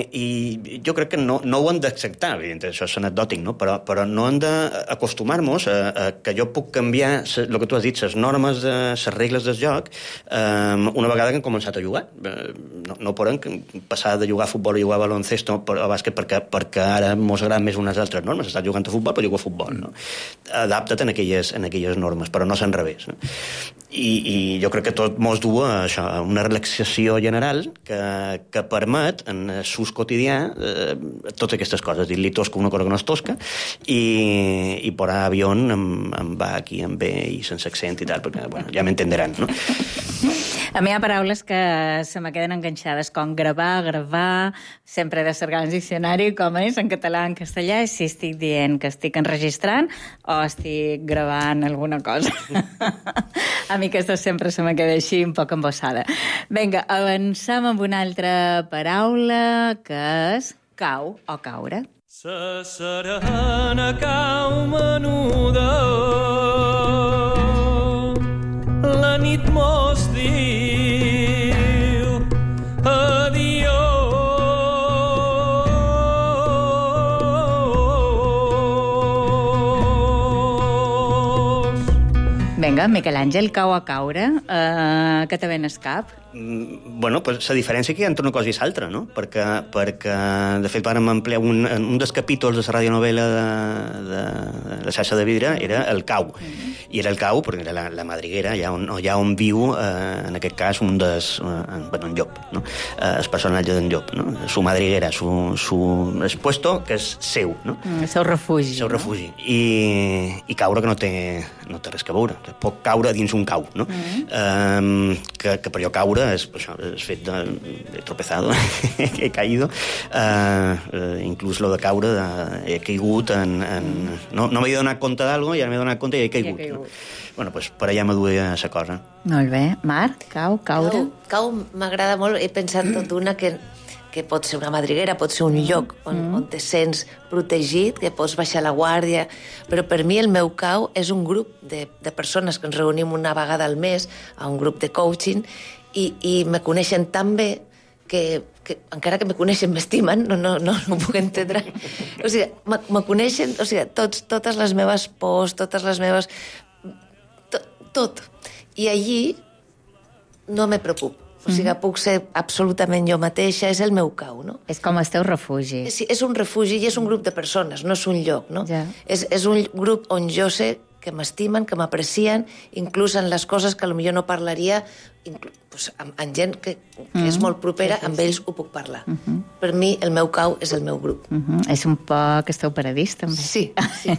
i jo crec que no, no ho hem d'acceptar, evidentment, això és anecdòtic, no? Però, però no hem d'acostumar-nos a, a que jo puc canviar el que tu has dit, les normes, les regles del joc, um, una vegada que hem començat a jugar. Uh, no, no podem passar de jugar a futbol a jugar a baloncesto a bàsquet perquè, perquè ara mos agraden més unes altres normes. Estàs jugant a futbol, però jugo a futbol. No? Adapta't en aquelles, en aquelles normes, però no s'en revés. No? I, I jo crec que tot mos du a això, a una relaxació general que, que permet, en l'ús quotidià, eh, totes aquestes coses. Dir-li tosca una cosa que no és tosca i, i parar avió amb, amb H i amb B i sense accent i tal, perquè bueno, ja m'entenderan. No? A mi hi ha paraules que se me queden enganxades, com gravar, gravar, sempre he de cercar el diccionari, com és en català, en castellà, si estic dient que estic enregistrant o estic gravant alguna cosa. A mi aquesta sempre se me queda així un poc embossada. Vinga, avancem amb una altra paraula, que és cau o caure. Sa serena cau menuda, la nit mos diu adiós. Vinga, Miquel Àngel, cau a caure, uh, que te ven el cap? Mm, bueno, pues la diferència que hi ha entre una cosa i l'altra, no? Perquè, perquè, de fet, vàrem emplear un, un dels capítols de la radionovela de, de, de la xarxa de vidre, era el cau. Mm-hmm. I era el cau, perquè era la, la madriguera, allà on, allà on viu, eh, en aquest cas, un dels... Eh, bueno, en Llop, no? Eh, el personatge d'en Llop, no? Su madriguera, su, su... el puesto que és seu, no? Mm, el seu refugi. El seu refugi. No? I, I caure que no té, no té res que veure. Pot caure dins un cau, no? Mm-hmm. Eh, que, que per allò caure és, això, és fet de, de tropezado, he caído, uh, uh, inclús lo de caure, de, he caigut en... en no no m'he donat compte d'algo i ara m'he donat compte i he caigut. caigut. No? Bueno, pues per allà m'aduia la cosa. Molt bé. Marc, cau, caure? Cau, cau m'agrada molt, he pensat tot una que, que pot ser una madriguera, pot ser un lloc on, mm. on te sents protegit, que pots baixar la guàrdia, però per mi el meu cau és un grup de, de persones que ens reunim una vegada al mes a un grup de coaching i, i me coneixen tan bé que, que encara que me coneixen m'estimen, no, no, no, no ho puc entendre. O sigui, me, me coneixen, o sigui, tots, totes les meves pors, totes les meves... Tot, tot. I allí no me preocupo. O sigui, puc ser absolutament jo mateixa, és el meu cau, no? És com el teu refugi. Sí, és un refugi i és un grup de persones, no és un lloc, no? Ja. És, és un grup on jo sé que m'estimen, que m'aprecien, inclús en les coses que potser no parlaria, inclús, pues, amb, amb gent que, que mm. és molt propera, sí, sí, amb ells ho puc parlar. Mm -hmm. Per mi, el meu cau és el meu grup. Mm -hmm. És un poc el teu paradís, també. Sí, sí.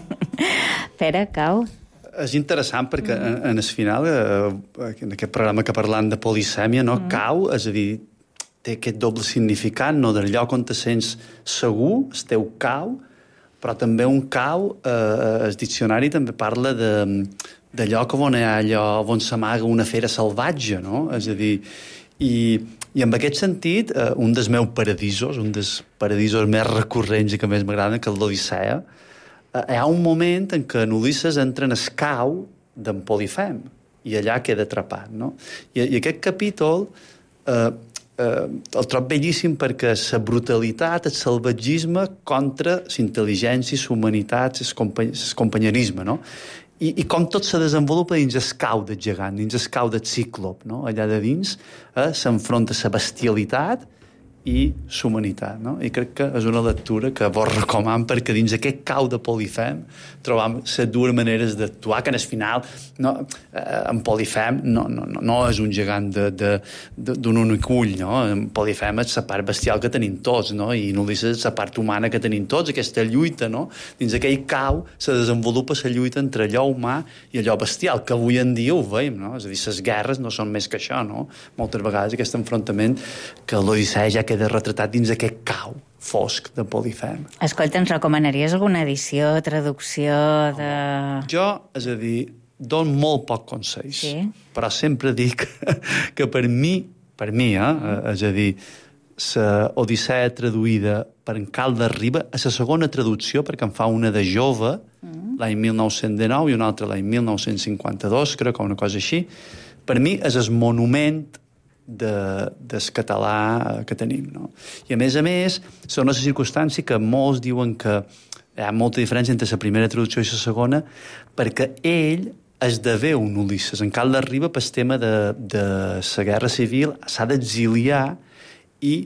Pere, cau? És interessant perquè mm. en, en el final, eh, en aquest programa que parlant de polisèmia, no? Mm. Cau, és a dir, té aquest doble significat, no? Del lloc on te sents segur, el teu cau, però també un cau, eh, el diccionari també parla de, de lloc on hi ha allò, on s'amaga una fera salvatge, no? És a dir, i, i en aquest sentit, eh, un dels meus paradisos, un dels paradisos més recurrents i que més m'agraden, que és l'Odissea, eh, hi ha un moment en què en Ulisses entra en el cau d'en Polifem, i allà queda atrapat, no? I, i aquest capítol... Eh, Eh, el trob bellíssim perquè la brutalitat, el salvatgisme contra la intel·ligència, la humanitat, el company companyerisme, no? I, i com tot se desenvolupa dins el cau del gegant, dins el cau del cíclop, no? Allà de dins eh, s'enfronta la bestialitat i la humanitat, no? I crec que és una lectura que vos recoman perquè dins aquest cau de Polifem trobam les dues maneres d'actuar, que en el final no, eh, en Polifem no, no, no, no és un gegant d'un únic ull, no? En Polifem és la part bestial que tenim tots, no? I en Ulisses és la part humana que tenim tots, aquesta lluita, no? Dins aquell cau se desenvolupa la lluita entre allò humà i allò bestial, que avui en dia ho veiem, no? És a dir, les guerres no són més que això, no? Moltes vegades aquest enfrontament que l'Odissea ja queda retratat dins aquest cau fosc de Polifem. Escolta, ens recomanaries alguna edició, traducció de... Jo, és a dir, dono molt poc consells, sí? Però sempre dic que per mi, per mi, eh, és a dir, la Odissea traduïda per en Caldes Riba, a la segona traducció, perquè en fa una de jove, mm. l'any mil nou-cents dinou i una altra l'any mil nou-cents cinquanta-dos, crec que una cosa així, per mi és el monument de, del català que tenim, no? I a més a més, són una circumstància que molts diuen que hi ha molta diferència entre la primera traducció i la segona, perquè ell esdevé un Ulisses. En Caldes Riba, pel tema de, de la guerra civil, s'ha d'exiliar i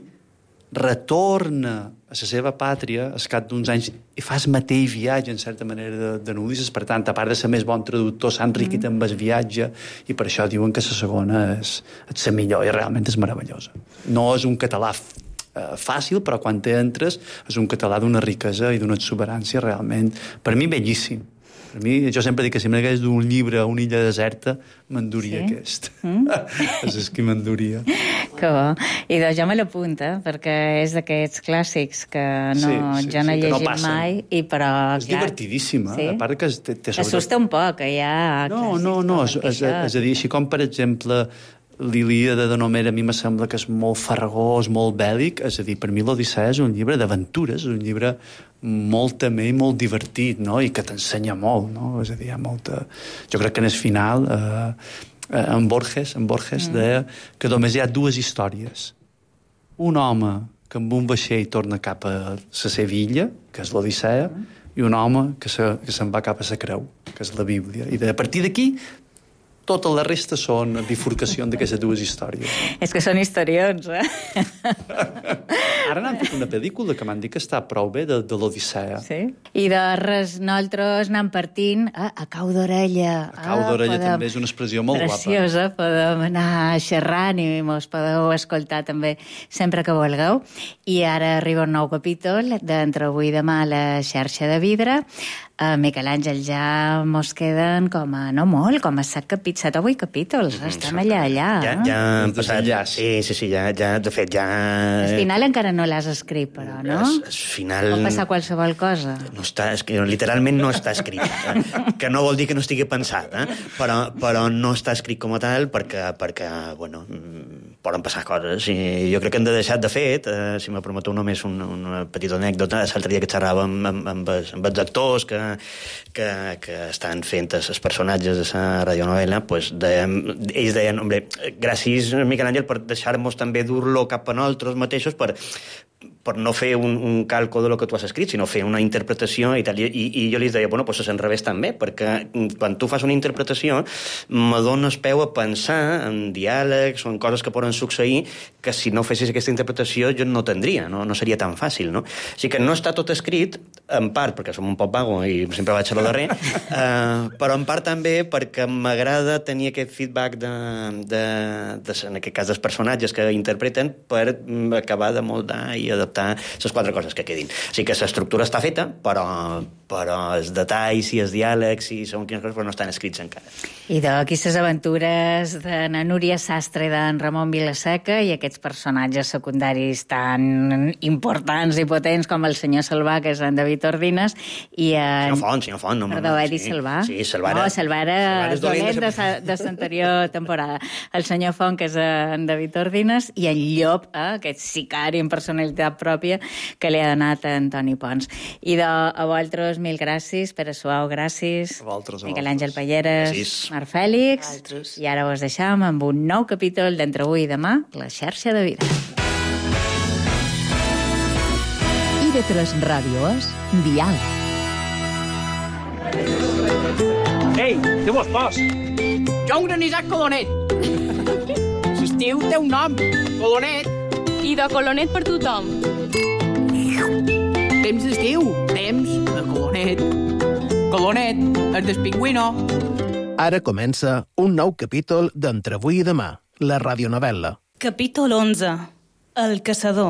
retorna a la seva pàtria al cap d'uns anys i fa el mateix viatge, en certa manera, de, de Ulisses. Per tant, a part de ser més bon traductor, s'ha enriquit mm. amb el viatge i per això diuen que la segona és, és la millor i realment és meravellosa. No és un català eh, fàcil, però quan t'hi entres és un català d'una riquesa i d'una exuberància realment, per mi, bellíssim. Per mi, jo sempre dic que si m'hagués d'un llibre a una illa deserta, m'enduria Sí? aquest. Mm? És qui m'enduria. Que bo. I doncs jo me l'apunta, perquè és d'aquests clàssics que no, Sí, sí, jo no he sí, que no llegit passen. mai, i però, És clar, divertidíssima, sí? a part que té, té sobre... Assusta un poc, que hi ha No, no, no, és, és, és a dir, així com, per exemple, l'Ilíada de Homer a mi me sembla que és molt farragós, molt bèl·lic, és a dir, per mi l'Odissea és un llibre d'aventures, és un llibre molt també i molt divertit, no?, i que t'ensenya molt, no?, és a dir, hi ha molta... Jo crec que en el final, eh, eh, en Borges, en Borges mm. deia que només hi ha dues històries. Un home que amb un vaixell torna cap a la Sevilla, que és l'Odissea, mm. i un home que, se, que se'n va cap a la Creu, que és la Bíblia. I de, a partir d'aquí tota la resta són bifurcacions d'aquestes dues històries. És que són historions, eh? Ara n'han fet una pel·lícula que m'han dit que està prou bé de, de l'Odissea. Sí? I de res, nosaltres anem partint a, a cau d'orella. A cau d'orella podem... també és una expressió molt Preciosa, guapa. podem anar xerrant i mos podeu escoltar també sempre que vulgueu. I ara arriba un nou capítol d'Entre avui i demà a la xarxa de vidre. A Miquel Àngel ja mos queden com a, no molt, com a set capítols, set o vuit capítols. Estem allà, allà. Ja, ja han passat... Sí, sí, sí, ja, ja, de fet, ja... El final encara no l'has escrit, però, no? El, el final... Pot passar qualsevol cosa. No està, és que literalment no està escrit. Eh? Que no vol dir que no estigui pensat, eh? però, però no està escrit com a tal perquè, perquè bueno, poden passar coses. I jo crec que hem de deixar, de fet, eh, si me permeteu només una, una petita anècdota, l'altre dia que xerrava amb, amb, amb, els, amb els actors que, que, que estan fent els personatges de la radionovela, pues dèiem, ells deien, hombre, gràcies, Miquel Àngel, per deixar-nos també dur-lo cap a nosaltres mateixos, per, per no fer un, un calco de lo que tu has escrit, sinó fer una interpretació i tal. I, i jo li deia, bueno, doncs és enrevés també, perquè quan tu fas una interpretació me dones peu a pensar en diàlegs o en coses que poden succeir que si no fessis aquesta interpretació jo no tindria, no, no seria tan fàcil, no? O sigui que no està tot escrit, en part perquè som un poc vago i sempre vaig a lo darrer, eh, però en part també perquè m'agrada tenir aquest feedback de, de, de, en aquest cas dels personatges que interpreten per acabar de moldar i adaptar les quatre coses que quedin. O sigui que l'estructura està feta, però, però els detalls i els diàlegs i són quines coses però no estan escrits encara. I d'aquí les aventures de na Núria Sastre i d'en Ramon Vilaseca i aquests personatges secundaris tan importants i potents com el senyor Salvà, que és en David Ordines, i en... Senyor Font, senyor Font. No, Perdó, no, he dit sí, Salvà? Sí, Salvara. No, Salvara és dolent de, sa, de l'anterior temporada. El senyor Font, que és en David Ordines, i en Llop, eh, aquest sicari en personalitat pròpia que li ha donat a Antoni Pons. I de, a vosaltres, mil gràcies, Pere Suau, gràcies. A vosaltres, a Miquel vosaltres. Àngel Palleres, Gràcies. Marc Fèlix, i ara us deixam amb un nou capítol d'Entre avui i demà, la xarxa de vida. I de tres ràdio és Dial. Ei, què vos fas? Jo un granissat colonet. L'estiu té un nom, colonet. I de colonet per tothom. Temps d'estiu, temps de colonet. Colonet, el del pingüino. Ara comença un nou capítol d'Entre avui i demà, la radionovel·la. Capítol onze. El caçador.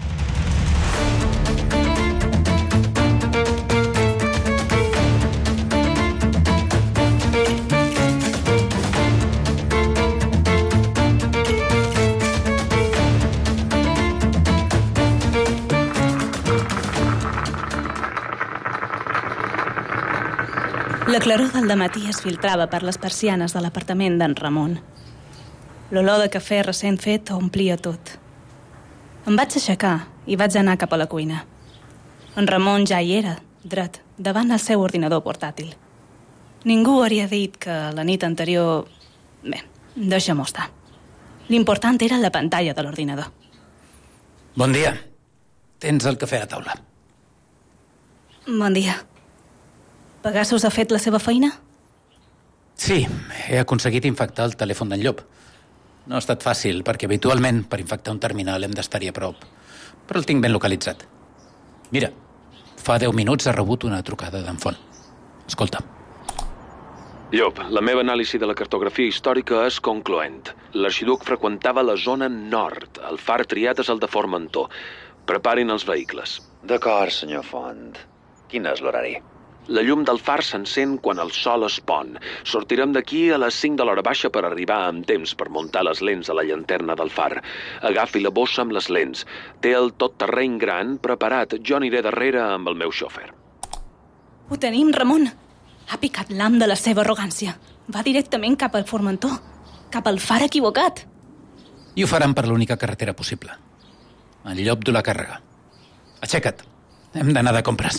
La claror del dematí es filtrava per les persianes de l'apartament d'en Ramon. L'olor de cafè recent fet omplia tot. Em vaig aixecar i vaig anar cap a la cuina. En Ramon ja hi era, dret, davant el seu ordinador portàtil. Ningú hauria dit que la nit anterior... Bé, deixa-m'ho estar. L'important era la pantalla de l'ordinador. Bon dia. Tens el cafè a taula. Bon dia. Pegasus ha fet la seva feina? Sí, he aconseguit infectar el telèfon d'en Llop. No ha estat fàcil, perquè habitualment per infectar un terminal hem d'estar-hi a prop. Però el tinc ben localitzat. Mira, fa deu minuts ha rebut una trucada d'en Font. Escolta. Llop, la meva anàlisi de la cartografia històrica és concloent. L'arxiduc freqüentava la zona nord. El far triat és el de Formentor. Preparin els vehicles. D'acord, senyor Font. Quin és l'horari? La llum del far s'encén quan el sol es pon. Sortirem d'aquí a les cinc de l'hora baixa per arribar amb temps per muntar les lents a la llanterna del far. Agafi la bossa amb les lents. Té el tot terreny gran preparat. Jo aniré darrere amb el meu xòfer. Ho tenim, Ramon. Ha picat l'am de la seva arrogància. Va directament cap al Formentor, cap al far equivocat. I ho faran per l'única carretera possible. El llop du la càrrega. Aixeca't. Hem d'anar de compres.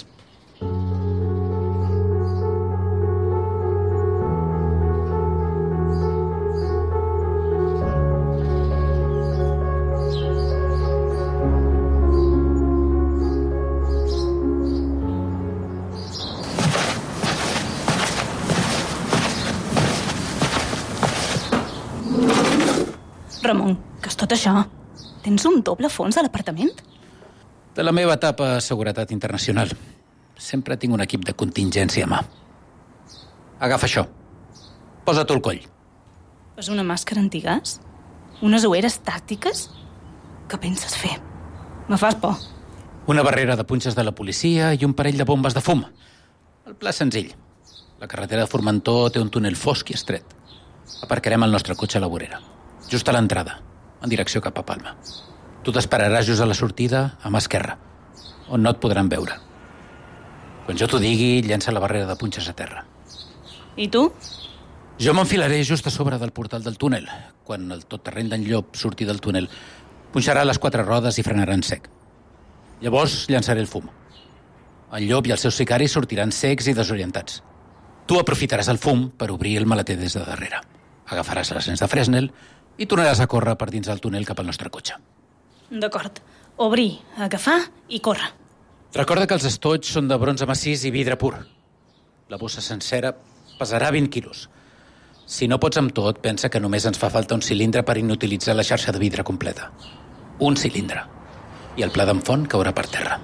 Ramon, què és tot això? Tens un doble fons a l'apartament? De la meva etapa a Seguretat Internacional. Sempre tinc un equip de contingència a mà. Agafa això. Posa-t'ho al coll. És una màscara antigàs? Unes ulleres tàctiques? Què penses fer? Me fas por. Una barrera de punxes de la policia i un parell de bombes de fum. El pla és senzill. La carretera de Formentor té un túnel fosc i estret. Aparcarem el nostre cotxe a la vorera. Just a l'entrada, en direcció cap a Palma. Tu t'esperaràs just a la sortida, a mà esquerra, on no et podran veure. Quan jo t'ho digui, llença la barrera de punxes a terra. I tu? Jo m'enfilaré just a sobre del portal del túnel. Quan el tot terreny d'en Llop surti del túnel, punxarà les quatre rodes i frenarà en sec. Llavors llançaré el fum. El Llop i els seus sicaris sortiran secs i desorientats. Tu aprofitaràs el fum per obrir el maleter des de darrere. Agafaràs les lents de Fresnel i tornaràs a córrer per dins del túnel cap al nostre cotxe. D'acord. Obrir, agafar i córrer. Recorda que els estoigs són de bronze massís i vidre pur. La bossa sencera pesarà vint quilos. Si no pots amb tot, pensa que només ens fa falta un cilindre per inutilitzar la xarxa de vidre completa. Un cilindre. I el pla d'en Font caurà per terra.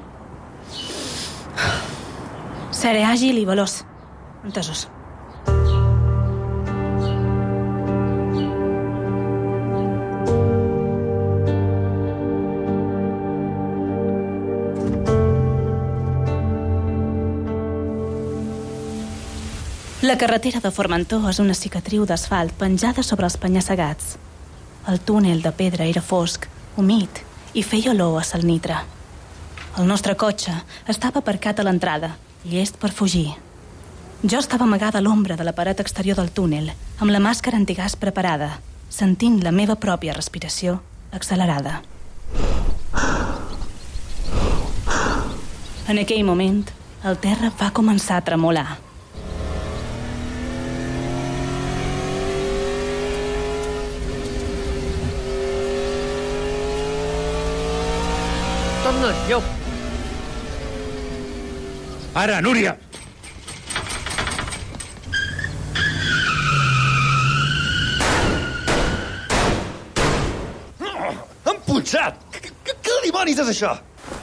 Seré àgil i veloç. Entesos. La carretera de Formentor és una cicatriu d'asfalt penjada sobre els penya-segats. El túnel de pedra era fosc, humit i feia olor a salnitre. El nostre cotxe estava aparcat a l'entrada, llest per fugir. Jo estava amagada a l'ombra de la paret exterior del túnel, amb la màscara antigàs preparada, sentint la meva pròpia respiració accelerada. En aquell moment, el terra va començar a tremolar. Torna, Llop. Ara, Núria! Emputxat! Què, què dimonis és això?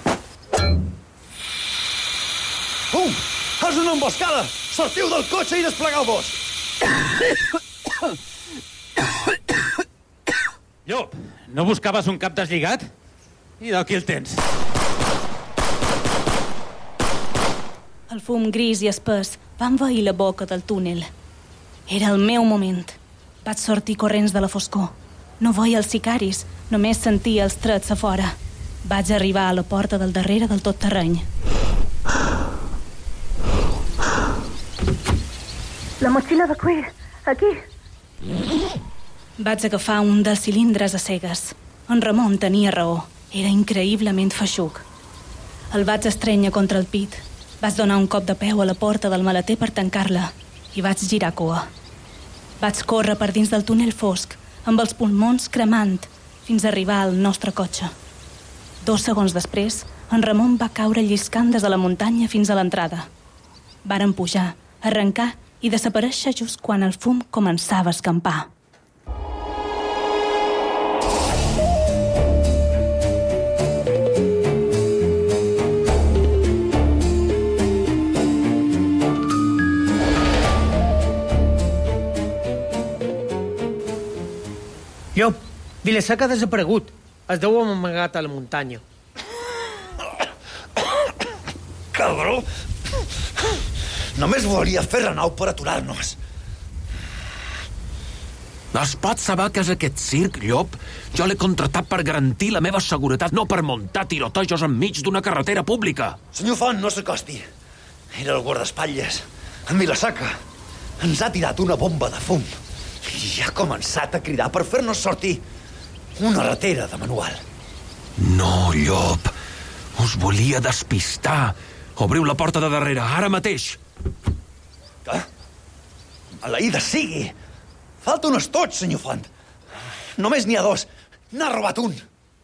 Uh! És una emboscada! Sortiu del cotxe i desplegueu-vos! Llop, no buscaves un cap deslligat? I d'aquí el tens. El fum gris i espès va envair la boca del túnel. Era el meu moment. Vaig sortir corrents de la foscor. No veia els sicaris, només sentia els trets a fora. Vaig arribar a la porta del darrere del tot terreny. La motxilla de cuir, aquí. Vaig agafar un dels cilindres a cegues. En Ramon tenia raó. Era increïblement feixuc. El vaig estrènyer contra el pit. Vaig donar un cop de peu a la porta del maleter per tancar-la i vaig girar cua. Vaig córrer per dins del túnel fosc, amb els pulmons cremant, fins a arribar al nostre cotxe. Dos segons després, en Ramon va caure lliscant des de la muntanya fins a l'entrada. Varen pujar, arrencar i desaparèixer just quan el fum començava a escampar. Llop, Vilaseca ha desaparegut. Es deu haver amagat a la muntanya. Cabró! Només volia fer renou per aturar-nos. Es pot saber què és aquest circ, llop? Jo l'he contractat per garantir la meva seguretat, no per muntar tirotejos enmig d'una carretera pública. Senyor Font, no s'acosti. Era el guardaespatlles, en Vilaseca. Ens ha tirat una bomba de fum i ha començat a cridar per fer-nos sortir. Una ratera de manual. No, llop. Us volia despistar. Obriu la porta de darrere, ara mateix. Què? Maleïda sigui! Falta un estoig, senyor Font. Només n'hi ha dos. N'ha robat un.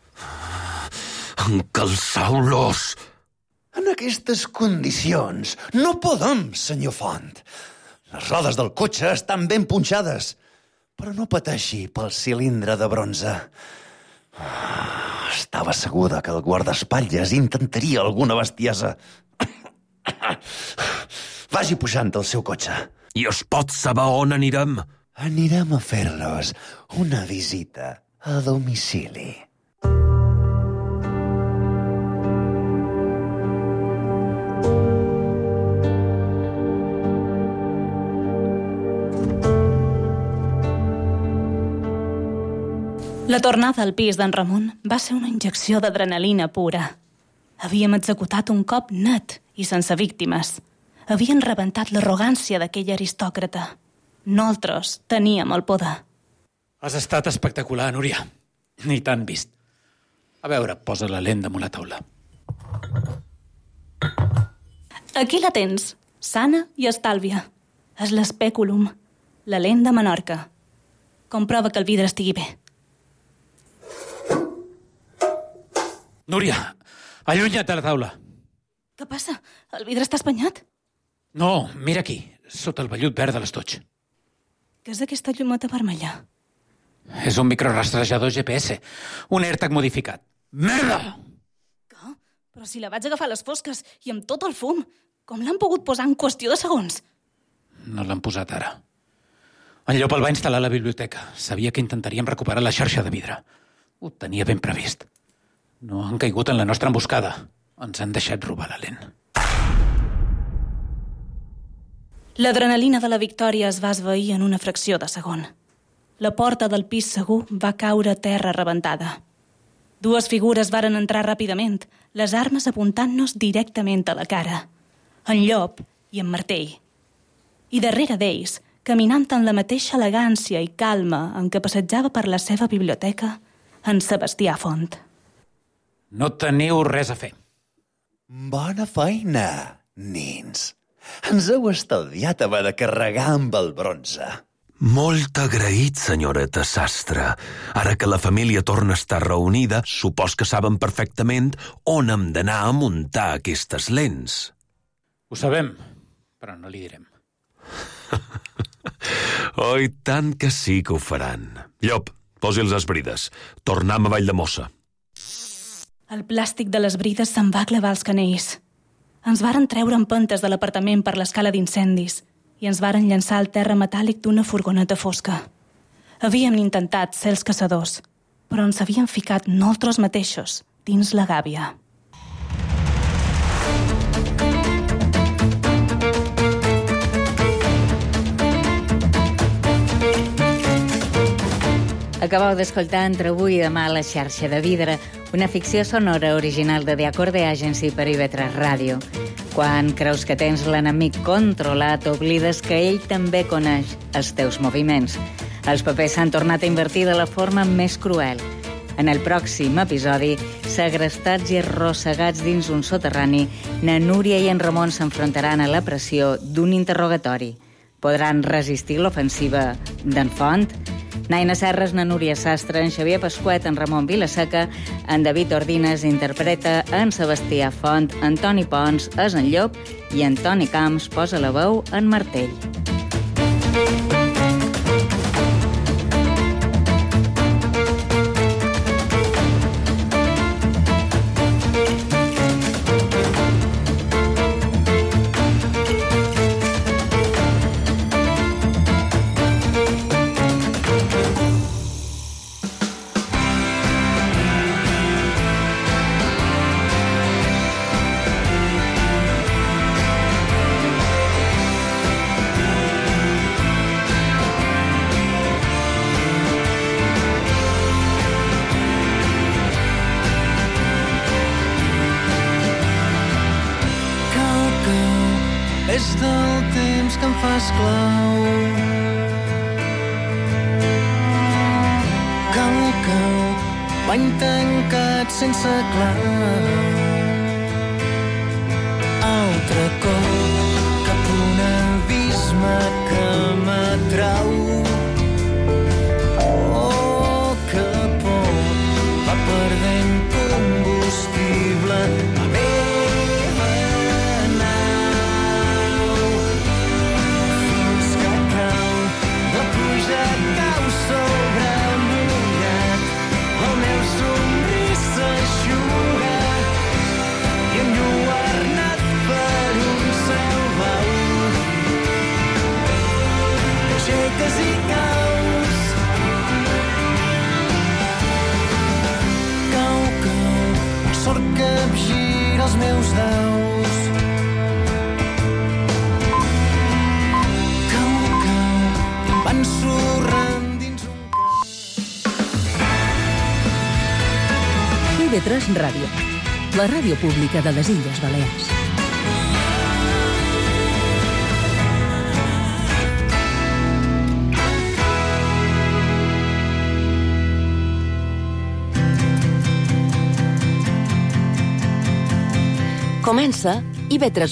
Encalçau-los. En aquestes condicions no podem, senyor Font. Les rodes del cotxe estan ben punxades, però no pateixi pel cilindre de bronze. Estava segura que el guardaespatlles intentaria alguna bestiesa. Vagi pujant al seu cotxe. I es pot saber on anirem? Anirem a fer-los una visita a domicili. La tornada al pis d'en Ramon va ser una injecció d'adrenalina pura. Havíem executat un cop net i sense víctimes. Havien rebentat l'arrogància d'aquell aristòcrata. Nosaltres teníem el poder. Has estat espectacular, Núria. Ni t'han vist. A veure, posa la lent damunt la taula. Aquí la tens, sana i estàlvia. És l'espèculum, la lent de Menorca. Comprova que el vidre estigui bé. Núria, allunya't de la taula. Què passa? El vidre està espanyat? No, mira aquí, sota el vellut verd de l'estoig. Què és aquesta llumeta vermella? És un microrastrejador G P S, un AirTag modificat. Merda! Què? Però si la vaig agafar a les fosques i amb tot el fum, com l'han pogut posar en qüestió de segons? No l'han posat ara. En Llop el va instal·lar a la biblioteca. Sabia que intentaríem recuperar la xarxa de vidre. Ho tenia ben previst. No han caigut en la nostra emboscada. Ens han deixat robar la lent. L'adrenalina de la victòria es va esvair en una fracció de segon. La porta del pis segur va caure a terra rebentada. Dues figures varen entrar ràpidament, les armes apuntant-nos directament a la cara. En Llop i en Martell. I darrere d'ells, caminant amb la mateixa elegància i calma en què passejava per la seva biblioteca, en Sebastià Font. No teniu res a fer. Bona feina, nins. Ens heu estalviat haver de carregar amb el bronze. Molt agraït, senyoreta Sastre. Ara que la família torna a estar reunida, supos que saben perfectament on hem d'anar a muntar aquestes lents. Ho sabem, però no li direm. Oh, i tant que sí que ho faran. Llop, posi les brides. Tornem a Valldemossa. El plàstic de les brides se'n va clavar als canells. Ens varen treure empentes de l'apartament per l'escala d'incendis i ens varen llançar al terra metàl·lic d'una furgoneta fosca. Havíem intentat ser els caçadors, però ens havíem ficat nosaltres mateixos dins la gàbia. Acabeu d'escoltar Entre avui i demà la xarxa de vidre, una ficció sonora original de The Acorde Agency per I V tres Ràdio. Quan creus que tens l'enemic controlat, oblides que ell també coneix els teus moviments. Els papers s'han tornat a invertir de la forma més cruel. En el pròxim episodi, segrestats i arrossegats dins un soterrani, na Núria i en Ramon s'enfrontaran a la pressió d'un interrogatori. Podran resistir l'ofensiva d'en Font? Naina Serres, na Núria Sastre, en Xavier Pasquet, en Ramon Vilaseca, en David Ordines interpreta en Sebastià Font, en Toni Pons és en Llop i en Toni Camps posa la veu en Martell. és del temps que em fa esclau. Cau, cau, bany tancat sense clau. Altre cop, cap un abisme que m'atrau. Oh, que por, va perdent combustible la meva nau. Fins que cau, la pluja cau sobre mullat, el meu somrís s'eixuga i enlluernat per un cel blau. Aixeques i caus, cau, cau, la sort capgira els meus daus. Cau, cau, i em van sorrant dins un I V tres Ràdio, la ràdio pública de les Illes Balears. Comença I V tres